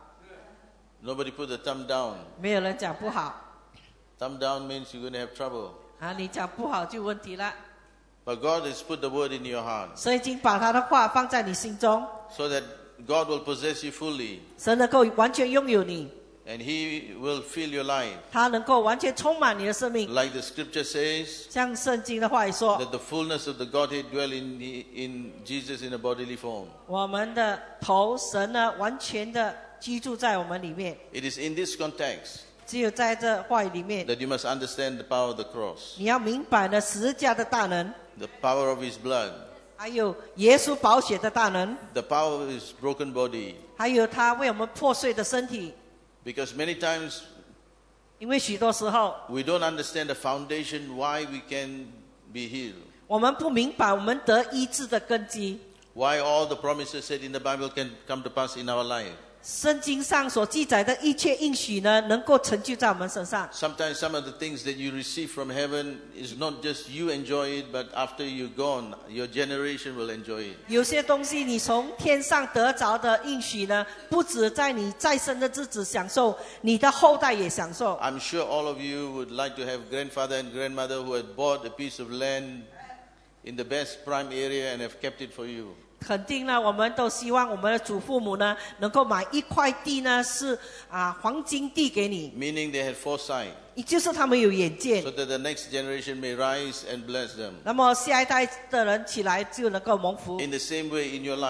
Nobody put the thumb down. 没有人讲不好 Thumb down means you're going to have trouble. 啊！你讲不好就问题了。 But God has put the word in your heart 神已经把他的话放在你心中， so that God will possess you fully 神能够完全拥有你， and He will fill your life. 他能够完全充满你的生命。 Like the scripture says, 像圣经的话语说， that the fullness of the Godhead dwell in, in Jesus in a bodily form. 我们的头神呢，完全的居住在我们里面。 It is in this context 只有在这话语里面， that you must understand the power of the cross, 你要明白呢十字架的大能， the power of His blood, 还有耶稣宝血的大能， the power of His broken body. 还有他为我们破碎的身体。 Because many times 因为许多时候， we don't understand the foundation why we can be healed, 我们不明白我们得医治的根基。 why all the promises said in the Bible can come to pass in our life. 圣经上所记载的一切应许呢，能够成就在我们身上。 Sometimes some of the things that you receive from heaven is not just you enjoy it, but after you're gone, your generation will enjoy it. 有些东西你从天上得着的应许呢，不止在你在生的日子享受，你的后代也享受。 I'm sure all of you would like to have grandfather and grandmother who had bought a piece of land in the best prime area and have kept it for you. 肯定呢，我们都希望我们的祖父母呢，能够买一块地呢，是啊黄金地给你， Meaning they had foresight, 也就是他们有眼见 so。that the next generation may rise and bless them. 那么下一代的人起来就能够蒙福。 In the same way in your life,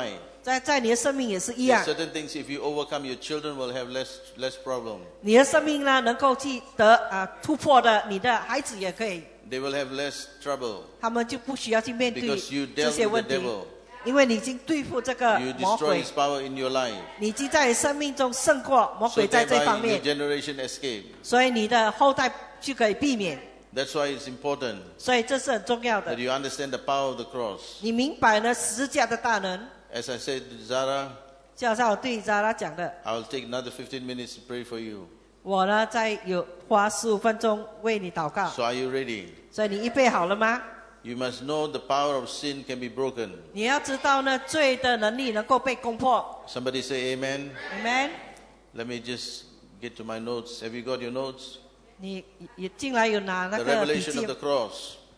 在在你的生命也是一 There 样 are。certain things, if you overcome, your children will have less less problem. 你的生命呢，能够去得啊、呃、突破的，你的孩子也可以， They will have less trouble 他们就不需要去面对 because you 这 dealt 些 with 问 the 题， devil. 因为你已经对付这个 You 魔 destroy 鬼， his power in your life. 你已经在你生命中胜过魔 So 鬼在这方 thereby 面 your，generation escape. 所以你的后代就可以避免。 That's why it's important 所以这是很重要 that 的。 you understand the power of the cross. 你明白呢十字架的大能， As I said to Zara, 就像我对扎拉讲的， I'll take another fifteen minutes to pray for you. 我呢再有花十五分钟为你祷告。 So are you ready? 所以你预备好了吗？ You must know the power of sin can be broken. 你要知道呢，罪的能力能够被攻破。 Somebody say amen. Amen。 Let me just get to my notes. Have you got your notes? 你也进来有拿那 The 个笔 revelation 记 of the，cross.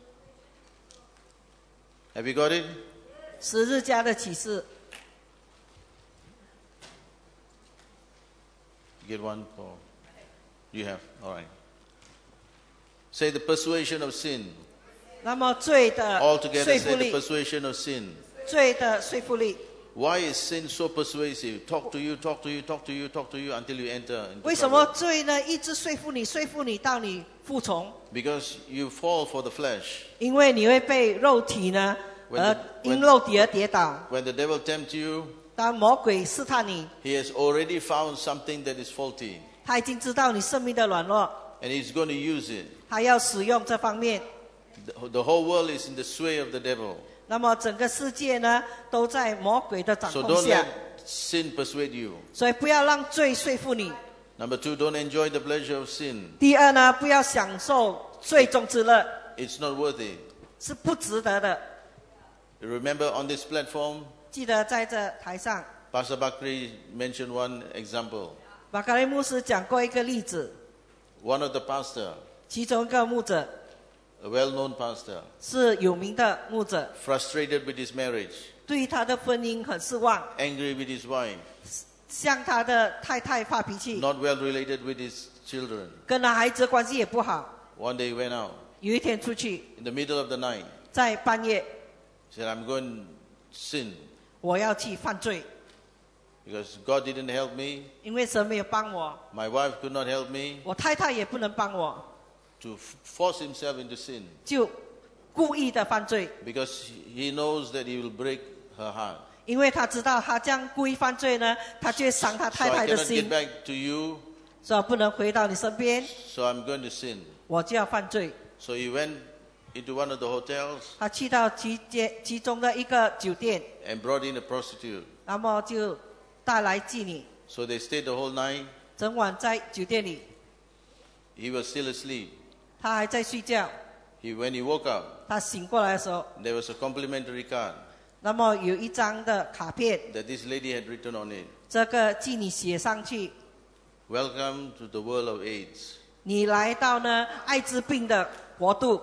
Have you got it? 十字架的启示。 Get one for you have. All right. Say the persuasion of sin. 那么罪的 All together 说服 say the 力， persuasion of sin. 罪的说服力。 Why is sin so persuasive? Talk to you, talk to you, talk to you, talk to you until you enter into 为什么 trouble. 罪呢一直说服你，说服你到你服从？ Because you fall for the flesh. 因为你会被肉体呢， When 而 the- 因 when- 肉体而跌倒。 When the devil tempts you, 当魔鬼试探你， he has already found something that is faulty. 他已经知道你生命的软弱， And he's going to use it. 他要使用这方面。 The, the whole world is in the sway of the devil. 那么整个世界呢，都在魔鬼的掌 So 控 don't 下 let，sin persuade you. 所以不要让罪说服你。 Number two, don't enjoy the pleasure of sin. 第二呢，不要享受罪中之乐， It's not worth it. 是不值得的。 You remember on this platform, 记得在这台上， Pastor Bakri mentioned one example. 马卡雷牧师讲过一个例子， One of the pastor, 其中一个牧者 a well-known pastor, 是有名的牧者， frustrated with his marriage, 对他的婚姻很失望， angry with his wife, 向他的太太发脾气， not well related with his children. 跟他孩子关系也不好。 One day he went out 有一天出去， in the middle of the night. 在半夜， He said, I'm going to sin 我要去犯罪， because God didn't help me. 因为神没有帮我， My wife could not help me 我太太也不能帮我， to f- force himself into sin 就故意的犯罪， because he knows that he will break her heart. 因为他知道他这样故意犯罪呢，他就会伤他 So 太 I 太的 cannot 心 get，back to you, 所以不能回到你身边， so I'm going to sin. 我就要犯罪。 So he went into one of the hotels 他去到其间其中的一个酒店， and brought in a prostitute. 那么就带来妓女， So they stayed the whole night. 整晚在酒店里， He was still asleep. 他还在睡觉。 He, when he woke up, 他醒过来的时候， there was a complimentary card 那么有一张的卡片， that this lady had written on it. 这个妓女写上去， Welcome to the world of AIDS. 你来到呢艾滋病的国度，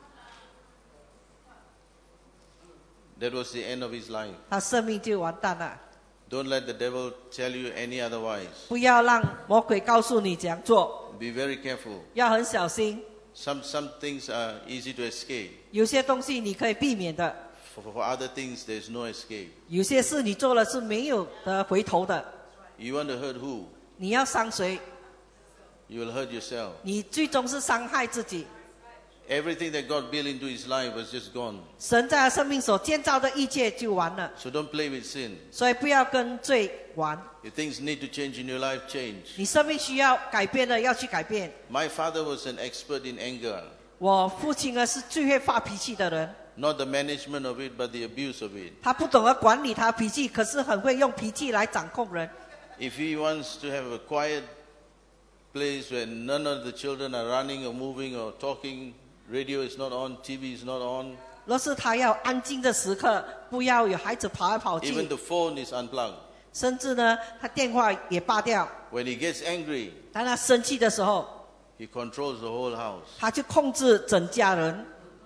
That was the end of his life. 他生命就完蛋了。 Don't let the devil tell you any otherwise. 不要让魔鬼告诉你怎样做， Be very careful. 要很小心。 Some, some things are easy to escape. 有些东西你可以避免的， For, for other things, there's no escape. 有些事你做了是没有得回头的。 You want to hurt who? 你要伤谁？ You will hurt yourself. 你最终是伤害自己。 Everything that God built into his life was just gone. 神在他生命所建造的一切就完了， So don't play with sin. 所以不要跟罪玩。 If things need to change in your life, change. 你生命需要改变的，要去改变。 My father was an expert in anger. 我父亲呢是最会发脾气的人， Not the management of it, but the abuse of it. 他不懂得管理他脾气，可是很会用脾气来掌控人。 If he wants to have a quiet place where none of the children are running or moving or talking, radio is not on, T V is not on, 若是他要安静的时刻，不要有孩子跑来跑 even 去， the phone is unplugged. 甚至呢，他电话也拔掉。 When he gets angry, 当他生气的时候， he controls the whole house. 他就控制整家人。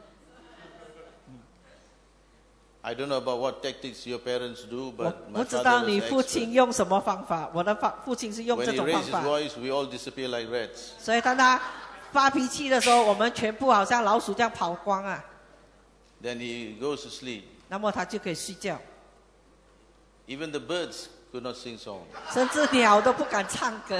I don't know about what tactics your parents do, 我 but 不 my 知道 father 你 was 父 an 亲 expert. 用什么方法，我的父父亲是用 When 这 he 种方 raised his 法。 voice, we all disappear like rats. 所以当他发脾气的时候，我们全部好像老鼠这样跑光啊， Then he goes to sleep. 那么他就可以睡觉。 Even the birds could not sing song. 甚至鸟都不敢唱歌。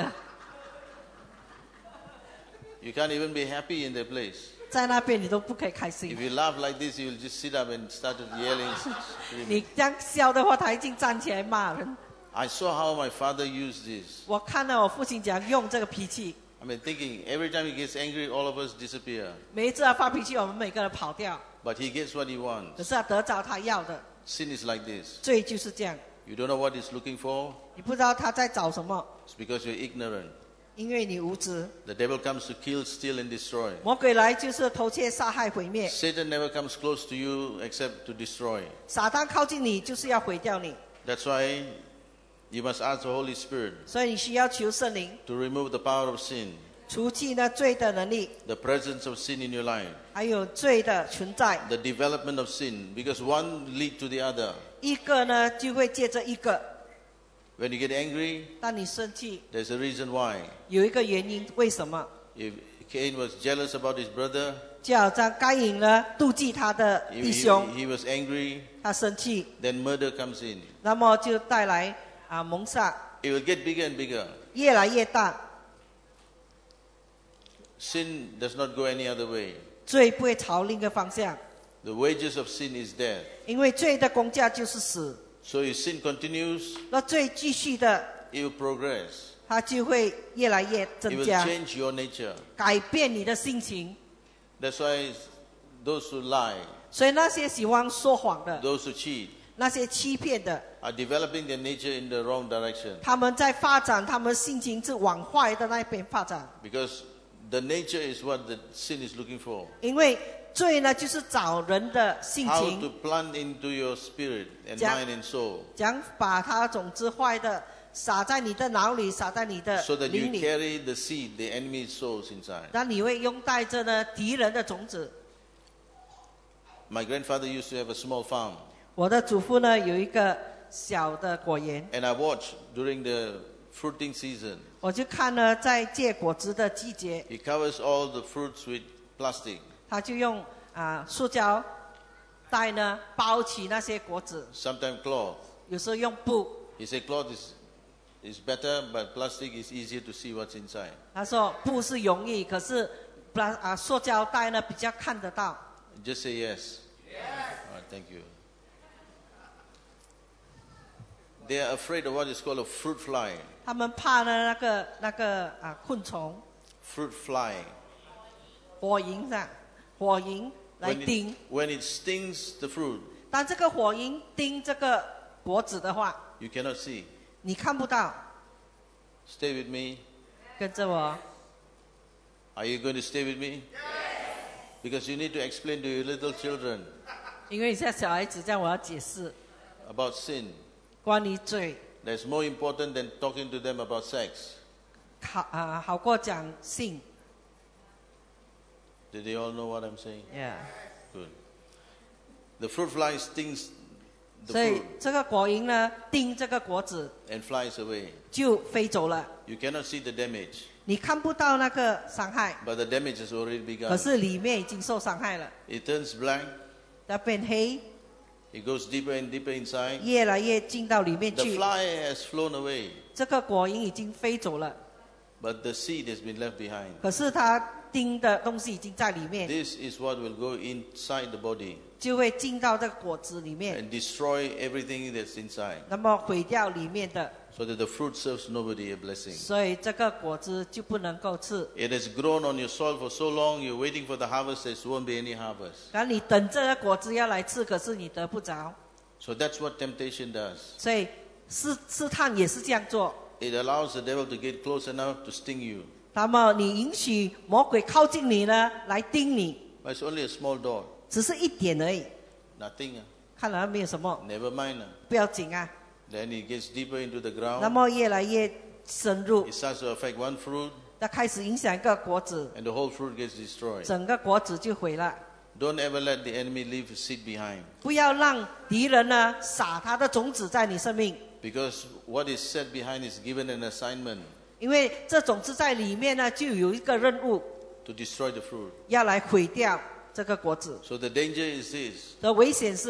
You can't even be happy in that place. 在那边你都不可以开心。 If you laugh like this, you will just sit up and start yelling. 你这样笑的话，他已经站起来骂人。 I saw how my father used this. 我看到我父亲怎样用这个脾气。 I mean, thinking every time he gets angry, all of us disappear. 每一次他发脾气，我们每个人跑掉。 But he gets what he 可 wants. 是他得着他要的。 Sin is like this. 罪就是这样， You don't know what he's looking for. 你不知道他在找什么， It's because you're ignorant. 因为你无知。 The devil comes to kill, steal, and destroy. 魔鬼来就是偷窃、杀害、毁灭。 Satan never comes close to you except to destroy. 撒旦靠近你，就是要毁掉你。 That's why you must ask the Holy Spirit 所以你需要求圣灵 to remove the power of sin, 除去那罪的能力， the presence of sin in your life, 还有罪的存在。 the development of sin, because one lead to the other. 一个呢就会接着一个。 When you get angry, 当你生气， there's a reason why. 有一个原因，为什么？ If Cain was jealous about his brother, 就好像该隐呢妒忌他的 he, 弟 he, 兄， he was angry, 他生气， then murder comes in. 那么就带来啊谋杀， It will get bigger and bigger. 越来越大。 Sin does not go any other way. 罪不会朝另一个方向， The wages of sin is death. 因为罪的工价就是死。 So if sin continues, 那罪继续的， it will progress. 它就会越来越 It 增 will 加， change your nature. 改变你的心情。 That's why those who lie, 所以那些喜欢说谎的， those who cheat, 那些欺骗的， are developing their nature in the wrong direction. 他们在发展，他们心情是往坏的那边发展。 Because the nature is what the sin is looking for. 因为罪呢，就是找人的性 How to 情， plant into your spirit and Ja- mind and soul, 讲把它种子坏的撒在你的脑里，撒在你的 so that you 灵里， carry the seed, the enemy's souls inside. 那你会拥带着呢敌人的种子。 My grandfather used to have a small farm, 我的祖父呢有一个小的果园， and I watched during the fruiting season. 我就看呢在结果子的季节， He covers all the fruits with plastic, 他就用啊塑胶袋呢包起那些果子， sometimes cloth. 有时候用布。 He said cloth is, is better, but plastic is easier to see what's inside. 他说布是容易，可是不然啊塑胶袋呢比较看得到。 Just say yes. Yes. All right, thank you. They are afraid of what is called a fruit fly. 他们怕呢那个那个啊昆虫 Fruit fly. 火蝇上火蝇来 When 叮 it,，when it stings the fruit, 当这个火蝇叮这个果子的话， you cannot see. 你看不到。 Stay with me. 跟着我， Are you going to stay with me? Because you need to explain to your little children 因为你现在小孩子这样，我要解释 about sin. 关于罪， That's more important than talking to them about sex. 好啊好过讲性。 Did they all know what I'm saying? Yeah. Good. The fruit fly stings the 所以 fruit 这个果蝇呢叮这个果子 and flies away. 就飞走了， You cannot see the damage, 你看不到那个伤害， but the damage has already 可 begun. 是里面已经受伤害了， It turns black. 它变黑， It goes deeper and deeper inside. 越来越进到里面 The 去。 fly has flown away, 这个果蝇已经飞走了， but the seed has been left behind. 可是它叮的东西已经在里面， This is what will go inside the body 就会进到这个果子里面， and destroy everything that's inside, 那么毁掉里面的， so that the fruit serves nobody a blessing. 所以这个果子就不能够吃。 It has grown on your soil for so long, you're waiting for the harvest, there won't be any harvest. 然后你等这个果子要来吃，可是你得不着， So that's what temptation does. 所以试试探也是这样做。 It allows the devil to get close enough to sting you. 那么你允许魔鬼靠近你呢，来叮你， But it's only a small dot. 只是一点而已， Nothing. ah. 看来没有什么， Never mind. ah. 不要紧啊。 Then it gets deeper into the 那 ground. 么越来越深入， It starts to affect one fruit, 它开始影响一个果子， and the whole fruit gets destroyed. 整个果子就毁了。 Don't ever let the enemy leave a seed behind. 不要让敌人呢撒他的种子在你生命， Because what is set behind is given an assignment 因为这种子在里面呢就有一个任务， to destroy the fruit. 要来毁掉这个果子。 So the danger is this. 的危险是，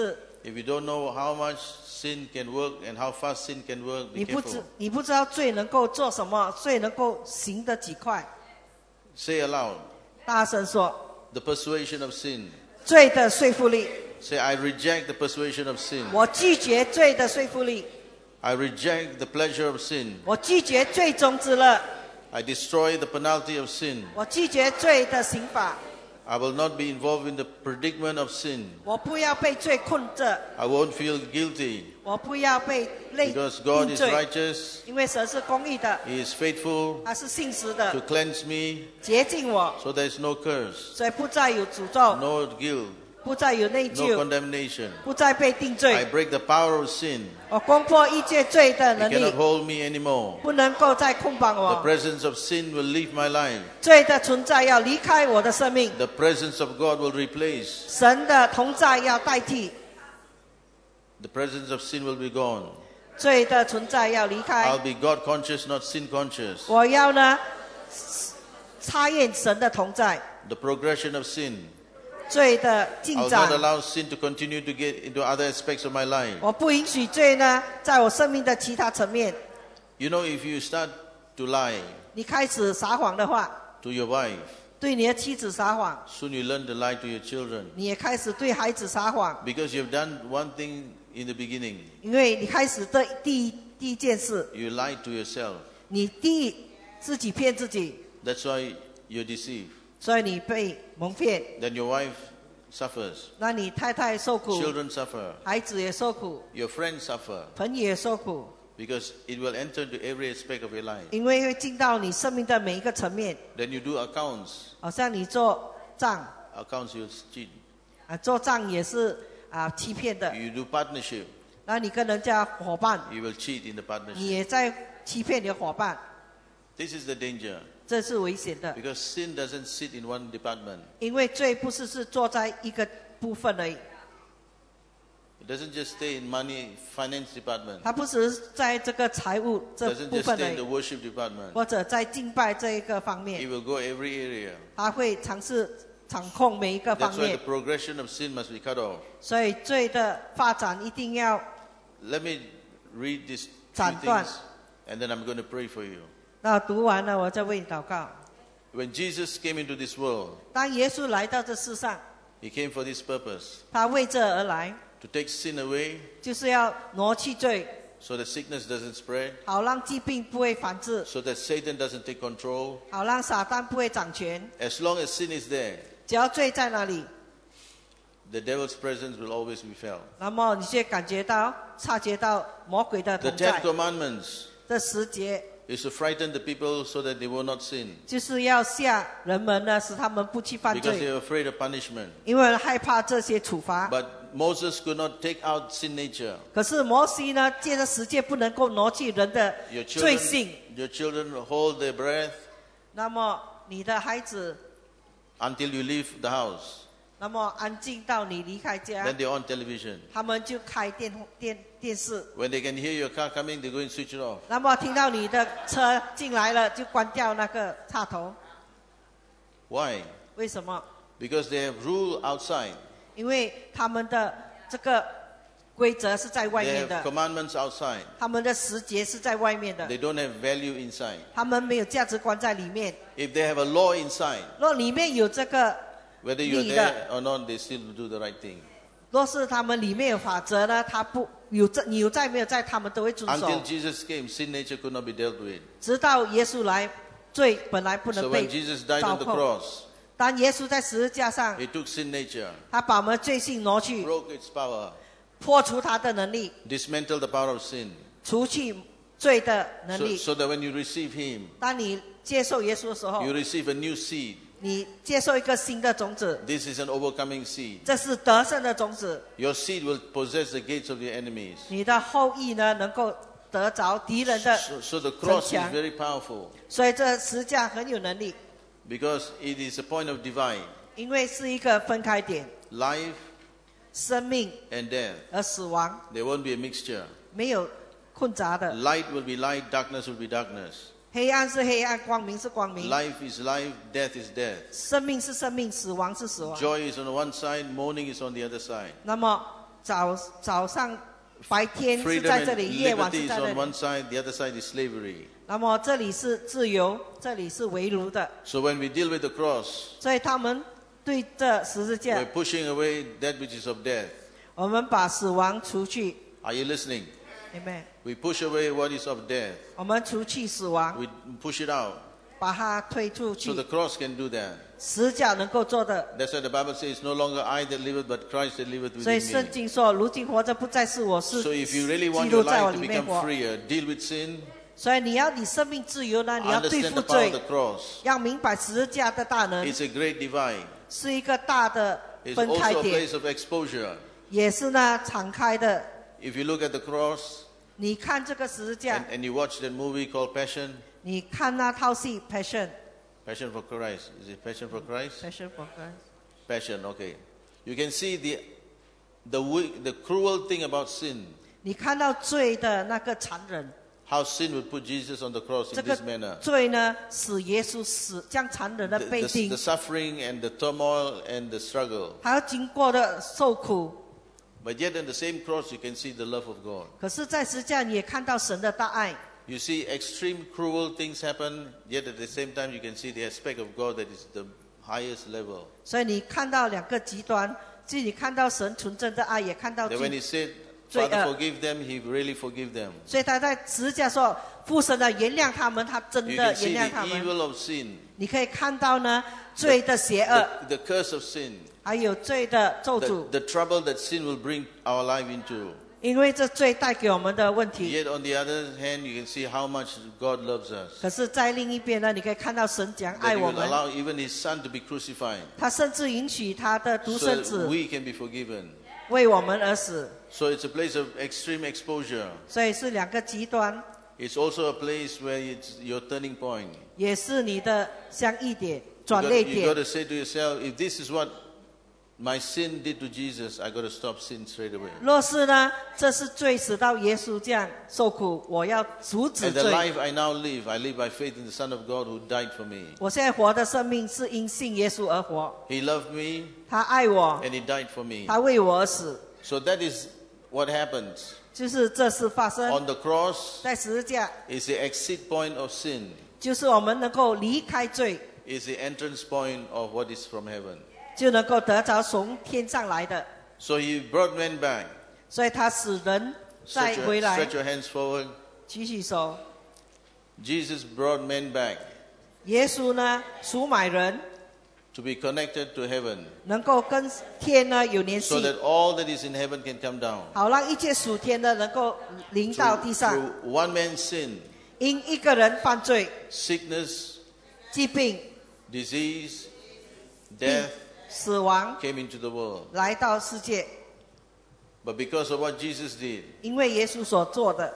If you don't know how much sin can work and how fast sin can work, be 你不知 careful. 你不知道罪能够做什么，罪能够行得几快。 Say aloud, 大声说， the persuasion of sin. 罪的说服力， Say, I reject the persuasion of sin. 我拒绝罪的说服力， I reject the pleasure of sin. 我拒绝罪中之乐， I destroy the penalty of sin. 我拒绝罪的刑罚， I will not be involved in the predicament of sin. 我不要被罪困着， I won't feel guilty 我不要被累 because God 定 is 罪， righteous. 因为神是公义的， He is faithful 他是信实 to 的， cleanse me 洁净我， so there is no curse, 所以不再有诅咒， no guilt, 不再有内 no 疚， condemnation. 不再被定 I 罪。 break the power of sin. 我攻破一切罪的 It 能 cannot 力， hold me anymore. 不能够再捆绑 The 我。 presence of sin will leave my life. 罪的存在要离开我的生命， The presence of God will replace. 神的同在要代替， The presence of sin will be gone. 罪的存在要离 I'll 开。 be God conscious, not sin conscious. 我要呢，查验神的同在， The progression of sin. 罪的进 I'll 展 not。allow sin to continue to get into other aspects of my life. 我不允许罪呢，在我生命的其他层面。 You know, if you start to lie 你开始撒谎的话， to your wife, 对你的妻子撒谎， soon you learn to lie to your children. 你也开始对孩子撒谎， Because you've done one thing in the beginning. 因为你开始的第一第一件事， You lied to yourself. 你第一自己骗自己， That's why you're deceived. 所以你被蒙骗， Then your wife suffers. 那你太太受苦， Children suffer. 孩子也受苦， Your friends suffer. 朋友也受苦， Because it will enter into every aspect of your life. 因为会进到你生命的每一个层面。 Then you do accounts. 好像你做账 Accounts you cheat. 啊，做账也是啊欺骗的， You do partnership. 那你跟人家伙伴， You will cheat in the 你 partnership. 也在欺骗你的伙伴， This is the danger. 这是危险的。 Because sin doesn't sit in one department. 因为罪不是是坐在一个部分而已， It doesn't just stay in money, finance department. 它不只是在这个财务 It 这 doesn't 部 just 分 stay 而 in the 已， worship department. 或者在敬拜这一个方 It 面， will go every area. 它会尝试掌控每一个 That's 方 why 面 the，progression of sin must be cut off. 所以罪的发展一定要 Let me read these few 斩断。 things and then I'm going to pray for you. 那读完了，我再为你祷告。 When Jesus came into this world, 当耶稣来到这世上， He came for this purpose. 他为这而来， To take sin away 就是要挪去罪， so that sickness doesn't spread. 好让疾病不会繁殖， So that Satan doesn't take control. 好让撒旦不会掌权。 As long as sin is there, 只要罪在哪里， the devil's presence will always be felt. 那么你就感觉到、察觉到魔鬼的 The 同 Ten 在。 Commandments 这十节 is to frighten the people so that they will not sin. 就是要吓人们呢，使他们不去犯 Because they 罪， are afraid of punishment. 因为害怕这些处罚。 But Moses could not take out sin nature. 可是摩西呢，借着十诫不能够挪去人的 Your 罪 children, 性。 your children hold their breath 那么你的孩子， until you leave the house. 那么安静到你离开家 Then，they're on television. 他们就开电电电视。 When they can hear your car coming, they go and switch it off. 那么听到你的车进来了，就关掉那个插头。 Why? 为什么？ Because they have rule outside. 因为他们的这个规则是在外 They 面 have 的， commandments outside. 他们的时节是在外面的， They don't have value inside. 他们没有价值观在里面。 If they have a law inside, 若里面有这个， whether you're 你的。 there or not, they still do the right thing. 若是他们里面有法则呢，他不有在，你有在没有在，他们都会遵守 Until。Jesus came, sin nature could not be dealt with. 直到耶稣来，罪本来不 So 能 when 被 Jesus died 掌 on the 控。 cross, 当耶稣在十字架上， He took sin nature, 他把我们罪性挪去， broke its power, 破除他的能力， dismantled the power of sin. 除去罪的能 So, 力。 so that when you receive Him, 当你接受耶稣的时候 you，receive a new seed. 你接受一个新的种子， This is an overcoming seed. 这是得胜的种子。 Your seed will possess the gates of your enemies. 你的后裔呢，能够得着敌人的， So, so the cross is 增强。 very powerful 所以这十字架很有能力， because it is a point of divide. 因为是一个分开点， Life 生命 and death. 和死亡 There won't be a mixture. 没有混杂的， Light will be light, darkness will be darkness. 黑暗是黑暗，光明是光明， Life is life, death is death. 生命是生命，死亡是死亡。 Joy is on one side, mourning is on the other side. 那么早早上白天是 Freedom 在这 and 里，夜晚 liberty 是 is 在那 on 里。 one side, the other side is slavery. 那么这里是自由，这里是为奴的， So when we deal with the cross, 所以他们对这十字架 we're，pushing away that which is of death. 我们把死亡除去。 Are you listening? Amen。 We push away what is of death. 我们除去死亡， We push it out. 把它推出 So 去。 the cross can do that. 十架能够做的， That's why the Bible says, no longer I that liveth, but Christ that liveth 所以 within 圣 me. 经说，如今活着不再是我，是 So if you really 基 want 督 your 在我 life to 里面 become 活。 freer, deal with sin, 所以你要你生命自由呢，你要对 understand 付 the power 罪 of the，cross. 要明白十字架的大能 It's a great divide. 是一个大的 It's 分开 also a 点， place of exposure. 也是呢敞开的。 If you look at the cross 你看这个十字架 and,，and you watch that movie called Passion, 你看那套戏 Passion Passion for Christ. Is it Passion for Christ? Passion for Christ， Passion, okay. You can see the, the, wi- the cruel thing about sin. 你看到罪的那个残忍， How sin would put Jesus on the cross 这 in 个 this manner. 罪呢使耶稣死，这样残忍的 The, 被 the, 钉 the，suffering and the turmoil and the struggle. 还要经过的受苦。 But yet in the same cross you can see the love of God. 可是，在十字架你也看到神的大爱。 You see extreme cruel things happen, yet at the same time you can see the aspect of God that is the highest level. 所以你看到两个极端，即你看到神纯正的爱，也看到 That when 罪 he said, 罪 Father 恶。 forgive them, he really forgive them. 所以他在十字架说：“父神的原谅他们，他真 You 的 can see 原谅 the 他们。 evil of sin, ” 你可以看到呢，罪的邪恶， the, the curse of sin, 还有罪的咒 the, 诅， the trouble that sin will bring our life into. 因为这罪带给我们的问题。 Yet on the other hand, you can see how much God loves us. 可是，在另一边呢，你可以看到神讲 That 爱 he 我 will 们， allow even his son to be crucified 他甚至允许他的独 so 生 that 子 we can be forgiven. 为我们而死。 So it's a place of extreme exposure. 所以是两个极端， It's also a place where it's your turning point. 也是你的相异点、 You 转 got, 捩 you got 点。 to say to yourself, if this is what my sin did to Jesus, I got to stop sin straight away. 若是呢，这是罪使到耶稣这样受苦，我要阻止 And the 罪。 life I now live, I live by faith in the Son of God who died for me. 我现在活的生命是因信耶稣而活， He loved me 他爱我， and he died for me. 他为我而死， So that is what happens. 就是这事发生 On the cross 在十字架， is the exit point of sin, 就是我们能够离开罪， is the entrance point of what is from heaven. 就能够得着从天上来的。 So he brought men back. 所以他使人再 Stretch 回 your, 来 stretch，your hands forward. 举起手。 Jesus brought men back 耶稣呢，赎买人， to be connected to heaven 能够跟天呢有联 so 系， that all that is in heaven can come down. 好让一切属天的能够临到地 Through, 上。 through one man's sin, 因一个人犯罪、 sickness, 疾病、 disease, death 死亡 came into the world. 来到世界， But because of what Jesus did, 因为耶稣所做的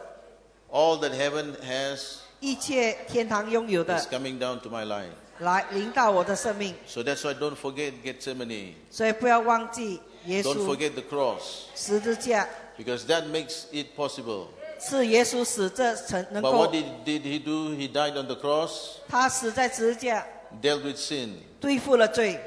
all that heaven has 一切天堂拥有 is 的， coming down to my life. 来临到我的生命。 So that's why don't forget Gethsemane. 所以不要忘记耶 Don't 稣 forget the cross 十字架， because that makes it possible. 是耶稣死这成能 But 够 what did, did he do? He died on the cross, 他死在十字架， dealt with sin. 对付了罪。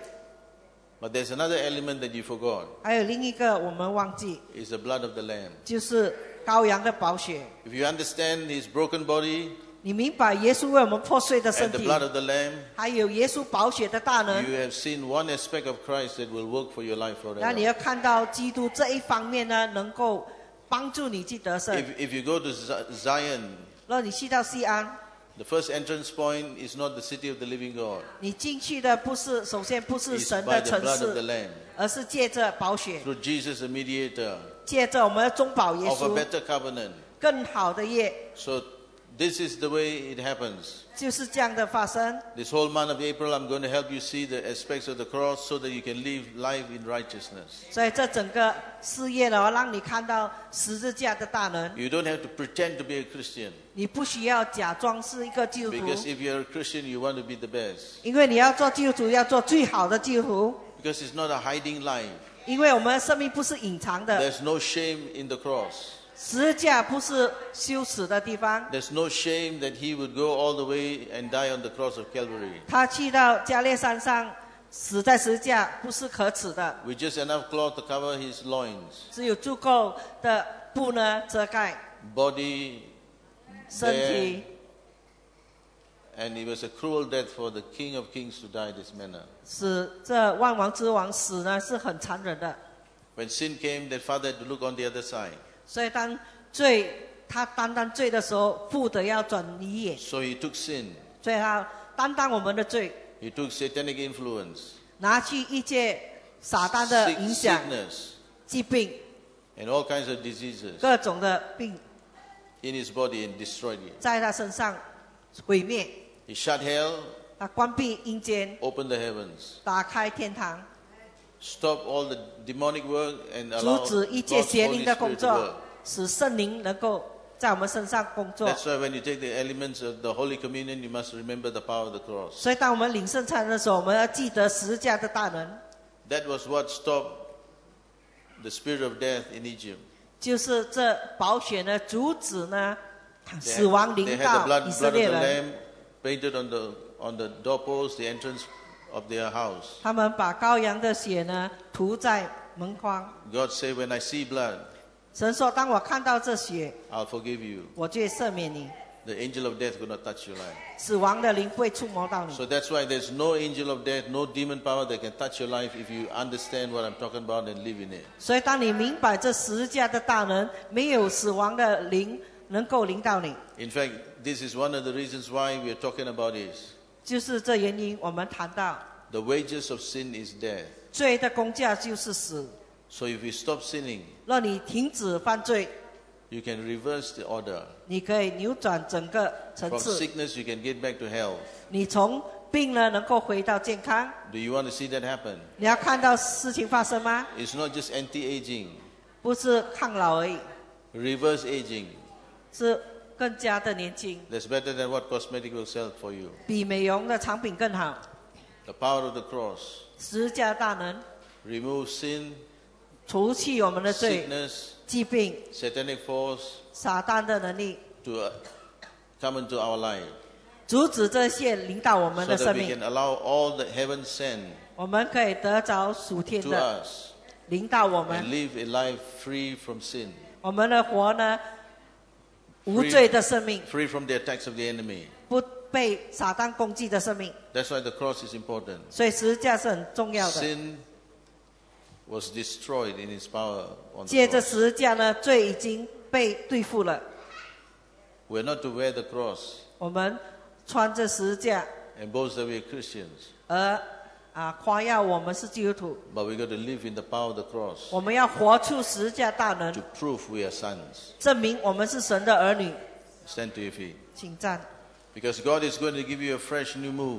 But there's another element that you forgot. 还有另一个我们忘记， Is the blood of the Lamb. 就是羔羊的宝血。 If you understand his broken body 你明白耶稣为我们破碎的身 and the 体， blood of the Lamb, 还有耶稣宝血的大能， you have seen one aspect of Christ that will work for your life 那你 forever. 要看到基督这一方面呢，能够帮助你去得胜。 If, if you go to Z- Zion, 若你去到西安， the first entrance point is not the city of the living God. 你进去的不是首先不是 It's 神 by 的 the 城 blood of the 市， Lamb. 而是借着宝血， Through Jesus, the mediator 借着我们的中保耶 of a 稣 better covenant. 更好的业， So this is the way it happens. 就是这样的发生。 This whole month of April, I'm going to help you see the aspects of the cross so that you can live life in righteousness. 所以这整个事业呢，让你看到十字架的大能。 You don't have to pretend to be a Christian 你不需要假装是一个基督徒， because if you're a Christian, you want to be the best. 因为你要做基督徒，要做最好的基督徒。 Because it's not a hiding life. 因为我们的生命不是隐藏的， There's no shame in the cross. 十字架不是羞耻的地方。 There's no shame that he would go all the way and die on the cross of Calvary. 他去到加列山上， 死在十字架不是可耻的， with just enough cloth to cover his loins, 只有足够的布呢遮盖 body 身 bare, 体， and it was a cruel death for the King of Kings to die this manner. 使这万王之王死呢是很残忍的。 When sin came, that father had to look on the other side. 所以当罪他担当罪的时候，父的要转离眼， So he took sin, 所以他担当我们的罪， he took satanic influence, 拿去一切撒旦的 sick- 影响、 sickness, 疾病、 and all kinds of diseases 各种的病， in his body and destroyed it. 在他身上毁灭。 He shut hell, 他关闭阴间， opened the heavens, 打开天堂， stopped all the demonic work, and 阻 allowed 止一切 God's 邪 Holy 灵的工 Spirit to 作 work.， 使圣灵能够在我们身上工作。 That's why when you take the elements of the Holy Communion, you must remember the power of the cross. 所以当我们领圣餐的时候，我们要记得十字架的大能， That was what stopped the spirit of death in Egypt. 就是这宝血呢，阻止呢 They 死亡 had, 临 they had 到 the 以 blood, 色 blood of 列 the 人。 lamb painted on the on the doorpost, the entrance of their house. 他们把羔羊的血呢涂在门框。 God said, "When I see blood, 神说：“当我看到这血， I'll forgive you." 我就会赦免你， The angel of death could not touch your life. 死亡的灵不会触摸到你。 So that's why there's no angel of death, no demon power that can touch your life if you understand what I'm talking about and live in it. 所以，当你明白这十字架的大能，没有死亡的灵能够临到你， In fact, this is one of the reasons why we're talking about this. 就是这原因。我们谈到 The wages of sin is death. 罪的工价就是死。 So if you stop sinning, 若你停止犯罪， you can reverse the order. 你可以扭转整个层 From 次。 sickness, you can get back to health. 你从病呢能够回到健康。 Do you want to see that happen? 你要看到事情发生吗？ It's not just anti-aging, 不是抗老而已， reverse aging. 是更加的年轻， That's better than what cosmetic will sell for you. 比美容的产品更好。 The power of the cross 十字架大能 remove sin, 除去我们的罪、 sickness, 疾病、 satanic force 撒旦的能力， to uh, come into our life, 阻止这些领导我们 so 的 that 生 we 命。 can allow all the heaven sent 我们可以得着属天 to 的 us 领导我 and 们， live a life free from sin, 我们的活呢无罪的生命， free from the attacks of the enemy. 不被撒旦攻击的生命。 That's why the cross is important. 所以十字架是很重要的。 Sin was destroyed in its power on the 借着 cross. 十字架呢，罪已经被对付了。 We're not to wear the cross 我们穿着十字架， and boast that we're Christians, 而啊夸耀我们是基督徒。 but we've got to live in the power of the cross 我们要活出十字架大能 to，prove we are sons. 证明我们是神的儿女。 Stand to your feet. 请站。 Because God is going to give you a fresh new move.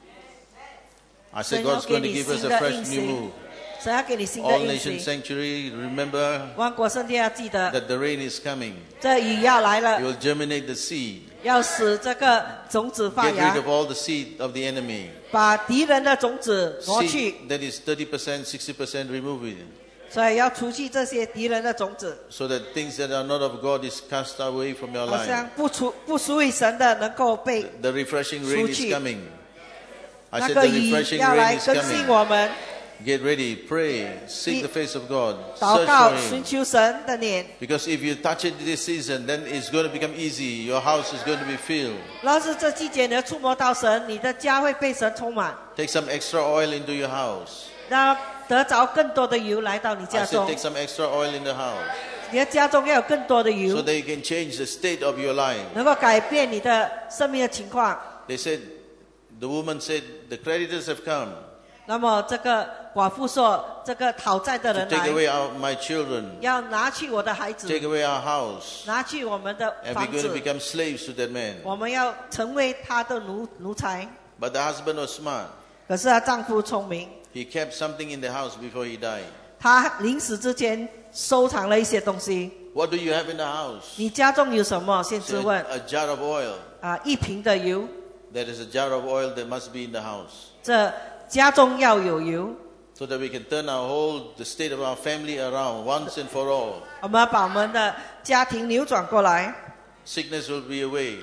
I 神 said 要 God's 给 going to 你 give us 新 a 的 fresh 应 new 许 move.， 神要给你新的 All 应 Nation 许。 Sanctuary, remember 万国圣殿要记得， that the rain is coming. 这雨要来 It 了， will germinate the seed. 要使这个种子发 Get rid 芽 of，all the seed of the enemy. 把敌人的种子挪去， Seed that is thirty percent, sixty percent, remove it. 所以要除去这些敌人的种子， So that things that are not of God is cast away from your 好 life. 像不属不属于神的能够被 The refreshing rain is 出去。 coming. I 那 said 个 the 雨 refreshing 要来 rain is 更新 coming. 我们， Get ready, pray, seek the face of God, 祷 search 告 for 寻 Him. 求神的脸。 Because if you touch it this season, then it's going to become easy. Your house is going to be filled. 若是这季节你要触摸到神，你的家会被神充满， Take some extra oil into your house. 让得着更多的油来到你 I 家 said 中。 take some extra oil in the house 你的家中要有更多的 so 油， that you can change the state of your life. 能够改变你的生命的情况。 They said, the woman said, the creditors have come 那么这个寡妇说：“这个讨债的 to 人 take 来， away our, my children, 要拿去我的孩子， take away our house, 拿去我们的 and we're 房 going to 子， become slaves to that man. 我们要成为他的奴奴才。 But the husband was smart. 可是她丈夫聪明， He kept something in the house before he died. 他临死之前收藏了一些东西。 What do you have in the house? 你家中有什么？先 He 自 said, 问 a jar of oil. 啊，一瓶的油， There is a jar of oil that must be in the house. 这家中要有油， So that we can turn our whole, the state of our family around once and for all. 我们要把我们的家庭扭转过来， Sickness will be away.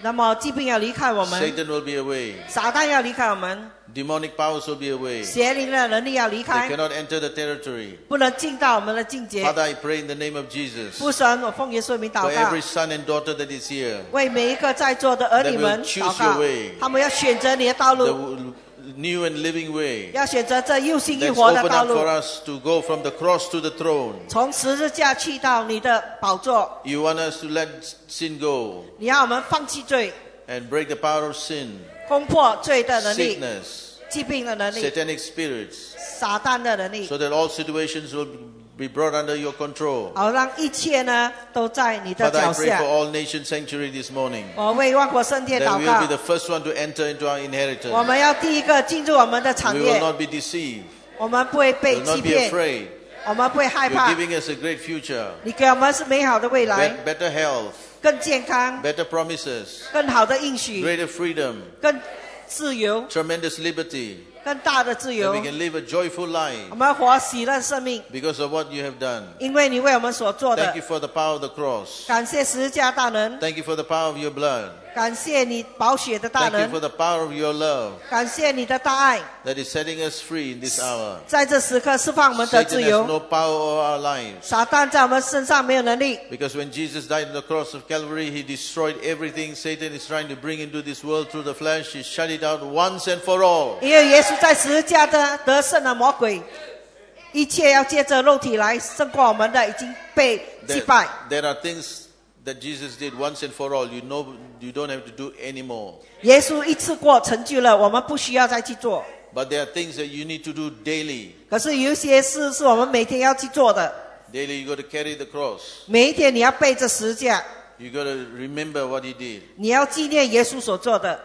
那么疾病要离开我们， Satan will be away. 撒旦要离开我们， Demonic powers will be away. 邪灵的能力要离 They 开， cannot enter the territory. 不能进到我们的境界。 Father, I pray in the name of Jesus 父神，我奉耶稣的名祷 for 告 every，son and daughter that is here. 为每一个在座的儿女们 That will 祷 choose 告 your way， 他们要选择你的道 The 路， w- new and living way. 要选择这又新又 Let's 活的 open 道 up 路 for，us to go from the cross to the throne. 从十字架去到你的宝座。 You want us to let sin go 你要我们放弃罪， and break the power of sin, 攻破罪的能力、 sickness, 疾病的能力、 satanic spirits, 撒旦的能力， so that all situations will be brought under your control. 好让一切呢都在你的 Father, I 脚 pray 下 for。all nation sanctuary this morning. 我为万国圣殿 That 祷 we will be 告 the，first one to enter into our 我 inheritance. 们要第一个进入我们的产 We will 业， not be deceived. 我们不会 We 被 will 欺 not be 骗， afraid. 我们不会害 You're 怕。 giving us a great future, 你给我们是美好的未来， bet- better health, 更健康、 better promises, 更好的应许、 greater freedom, 更自由、 tremendous liberty, 更大的自 that 由 we。can live a joyful 我 life 们活喜乐生命， because of what you have done. 因为你为我们所做 Thank 的 you。for the power of the cross. 感谢十字架大能， Thank you for the power of your blood. 感谢你宝血的大 Thank you for 能， the power of your love 感谢你的大爱， that is setting us free in this hour. 在这时刻释放我们的 Satan 自 has 由。 no power over our lives. 撒旦在我们身上没有能力， Because when Jesus died on the cross of Calvary, he destroyed everything Satan is trying to bring into this world through the flesh. He shut it out once and for all. 因为耶稣在十字架的得胜了魔鬼，一切要借着肉体来胜过我们的，已经被击 There, 败。 there are things that Jesus did once and for all. You know, you don't have to do anymore. 耶稣一次过成就了，我们不需要再去做。 But there are things that you need to do daily. 可是有一些事是我们每天要去做的， Daily, you got to carry the cross. 每一天你要背着十字架， You got to remember what he did. 你要纪念耶稣所做的。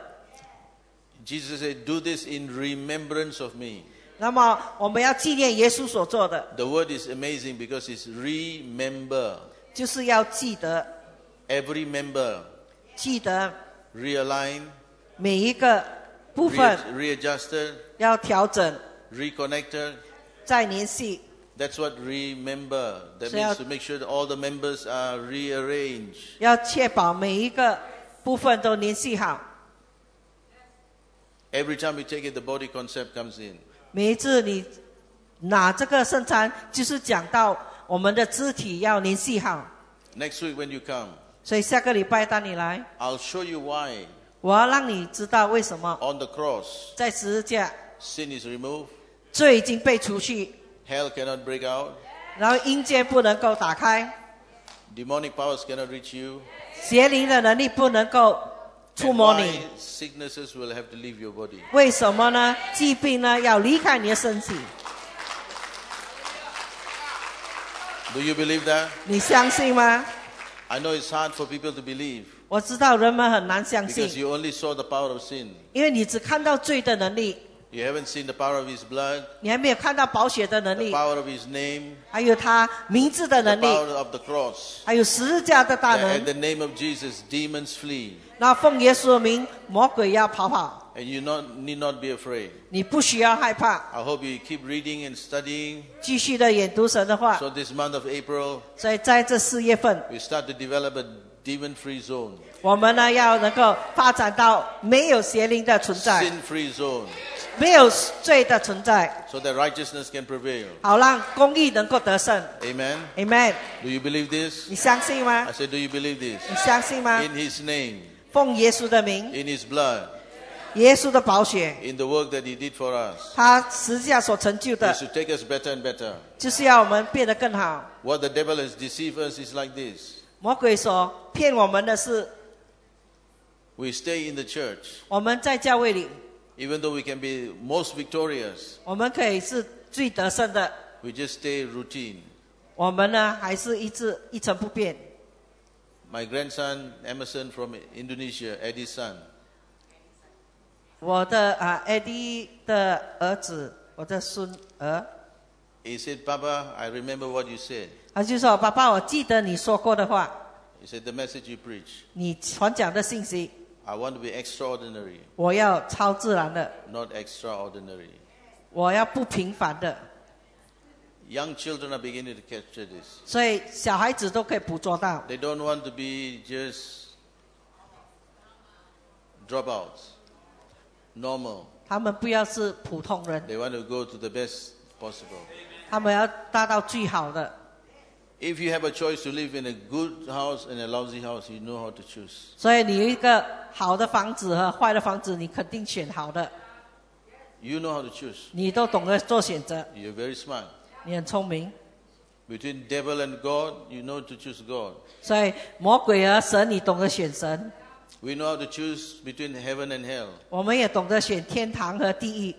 Jesus said, "Do this in remembrance of me." 那么我们要纪念耶稣所做的， The word is amazing because it's remember. 就是要记得， Every member 记得 realign, 每一个部 re- 分 readjusted, 要调整， reconnected. 再联系。 That's what remember. That So- means to make sure that all the members are rearranged. 要确保每一个部分都联系好。 Every time we take it, the body concept comes in. 每一次你拿这个圣餐，就是讲到我们的肢体要联系好。 Next week when you come, 所以下个礼拜当你来， I'll show you why 我要让你知道为什么 on the cross 在十字架 sin is removed, 罪已经被除去， hell cannot break out, 然后阴间不能够打开， demonic powers cannot reach you, 邪灵的能力不能够触 and 摸 why 你。 sicknesses will have to leave your body. 为什么呢？疾病呢要离开你的身体， Do you believe that? 你相信吗？ I know it's hard for people to believe 我知道人们很难相 because 信， you only saw the power of sin. 因为你只看到罪的能力， You haven't seen the power of his blood, 你还没有看到宝血的能 the 力， power of his name, 还有他名字的 the 能力， power of the cross. 还有十字架的大 That at 能。 the name of Jesus, demons flee. 那奉耶稣的名，魔鬼要跑跑， And you not, need not be afraid. 你不需要害怕， I hope you keep reading and studying. 继续的研读神的话。 So this month of April, 所以在这四月份， we start to develop a demon-free zone, 我们呢要能够发展到没有邪灵的存在， sin-free zone, 没有罪的存在， so that righteousness can prevail. 好让公义能够得胜。 Amen. Amen。 Do you believe this? 你相信吗 I？said, do you believe this? 你相信吗？ In his name, 奉耶稣的名， in his blood, 耶稣的宝血， in the work that he did for us, 他十字架所成就 is 的， to take us better and better. 就是要我们变得更好。 What the devil has deceived us is like this. 魔鬼所骗我们的是， We stay in the church, 我们在教会里， even though we can be most victorious, 我们可以是最得胜的， we just stay routine. 我们呢还是一直一成不变。 My grandson, Emerson from Indonesia, Eddie's son, 我的啊，Eddie 的儿子，我的孙儿， he said, Papa, I remember what you said. 他就说：“爸爸，我记得你说过的话， He said, the message you preach, 你传讲的信息， I want to be extraordinary, 我要超自然的， not extraordinary. 我要不平凡的。 Young children are beginning to capture this. 所以小孩子都可以捕捉到， They don't want to be just dropouts, normal. 他们不要是普通人， They want to go to the best possible. 他们要达到最好的。 If you have a choice to live in a good house and a lousy house, you know how to choose. 所以你有一个好的房子和坏的房子，你肯定选好的。 You know how to choose. 你都懂得做选择， You're very smart. 你很聪明。 Between devil and God, you know to choose God. 所以魔鬼和神，你懂得选神。 We know how to choose between heaven and hell. 我们也懂得选天堂和地狱。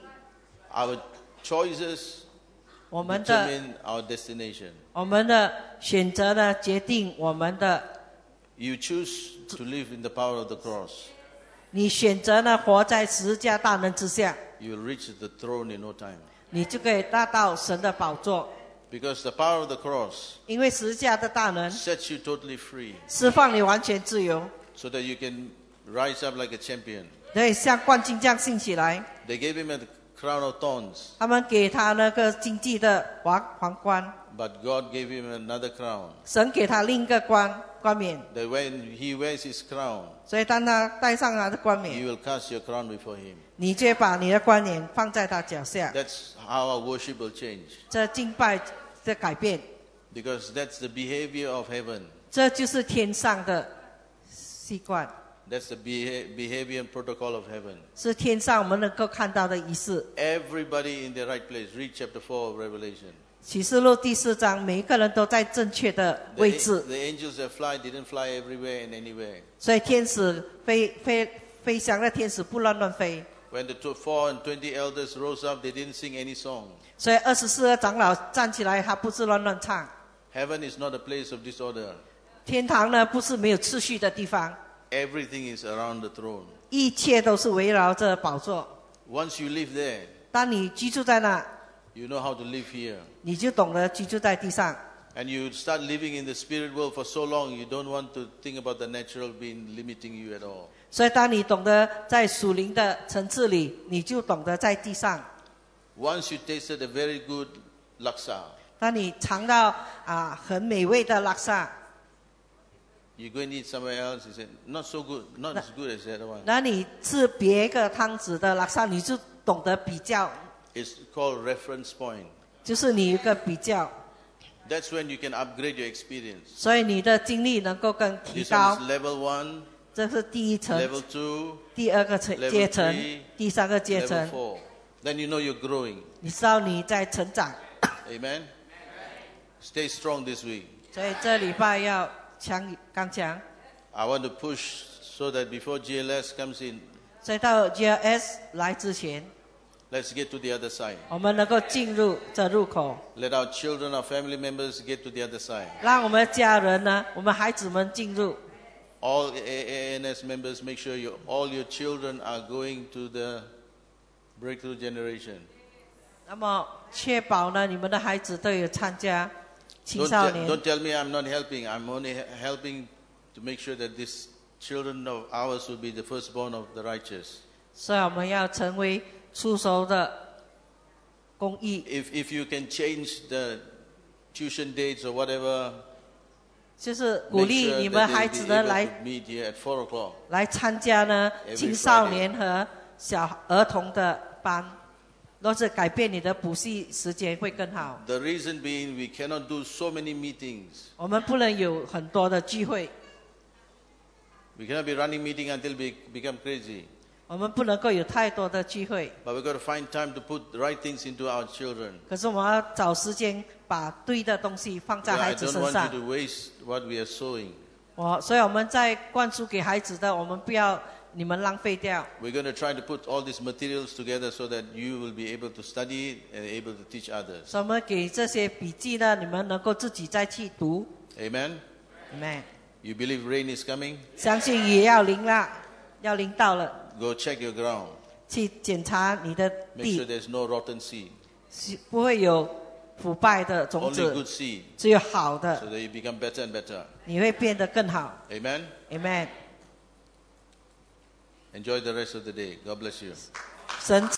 Our choices 我们的 determine our destination. 我们的选择呢，决定我们的。 You choose to live in the power of the cross. 你选择呢，活在十字架大能之下， You will reach the throne in no time. 你就可以达到神的宝座。 Because the power of the cross 因为十字架的大能 sets you totally free 释放你完全自由， so that you can rise up like a champion. 可以像冠军这样兴起来。 They gave him a crown of thorns, 他们给他那个经济的皇皇冠， but God gave him another crown. 神给他另一个冠冠冕。 That when he wears his crown, 所以当他戴上他的冠冕， you will cast your crown before him. 你就把你的冠冕放在他脚下。 That's how our worship will change. 这敬拜的改变， Because that's the behavior of heaven. 这就是天上的习惯， That's the beha- behavior and protocol of heaven. 是天上我们能够看到的仪式。 Everybody in the right place. Read chapter four of Revelation. 启示录第四章，每一个人都在正确的 The, 位 a- 置， the angels that fly didn't fly everywhere and anywhere. 所以天使飞飞飞翔的天使不乱乱飞。 When the two, four and twenty elders rose up, they didn't sing any song. 所以二十四个长老站起来，他不是乱乱唱。 Heaven is not a place of disorder. 天堂呢，不是没有秩序的地方， Everything is around the throne. 一切都是围绕着宝座。 Once you live there, 当你居住在那， you know how to live here. 你就懂得居住在地上。 And you start living in the spirit world for so long, you don't want to think about the natural being limiting you at all. 所以，当你懂得在属灵的层次里，你就懂得在地上。 Once you tasted a very good laksa, 当你尝到啊很美味的拉萨， you go and eat somewhere else, you say, not so good, not as good as the other one. 那你吃别个汤匙的拉萨，你就懂得比较， It's called reference point. 就是你有一个比较， That's when you can upgrade your experience. 所以你的经历能够更提 This 高 one。is level one, 这是第一层， level two, 第二个层 level 阶层 three，， 第三个阶 level 层， four. Then you know you're growing. 你知道你在成长。 Amen? Stay strong this week. 所以这礼拜要强刚强， I want to push so that before G L S comes in, 所以到 G L S 来之前， let's get to the other side. 我们能够进入这入口， Let our children, our family members get to the other side. 让我们的家人呢，我们孩子们进入。 All A N S members, make sure you, all your children are going to the breakthrough generation. 那么确保呢，你们的孩子都有参加青 Don't, 少 te- 年。 don't tell me I'm not helping. I'm only he- helping to make sure that these children of ours will be the firstborn of the righteous. 所以我们要成为出熟的公益， If, if you can change the tuition dates or whatever, 就是鼓 make 励 sure 你 that 们 they'll 孩 be 子呢 able 来 to meet here at four o'clock. 来参加呢 Every 青少年和小儿童的班，若是改变你的补习时间会更好。 The reason being we cannot do so many meetings. 我们不能有很多的聚会， We cannot be running meeting until we become crazy. 我们不能够有太多的聚会。 But we've got to find time to put the right things into our children. 可是我们要找时间把对的东西放在 Because 孩 I 子 don't 身 want 上。 you to waste what we are sowing. 我所以我们在灌输给孩子的，我们不要你们浪费掉。 We're going to try to put all these materials together so that you will be able to study it and able to teach others. 所以我们给这些笔记呢，你们能够自己再去读。 Amen? Amen。 You believe rain is coming? 相信也要临了，要临到了， Go check your ground. 去检查你的 Make sure 地， there's no rotten seed. 是不会有腐败的种 Only good 子， seed 只有好 so 的， that you become better and better. 你会变得更好。 Amen? Amen。 Enjoy the rest of the day. God bless you. 神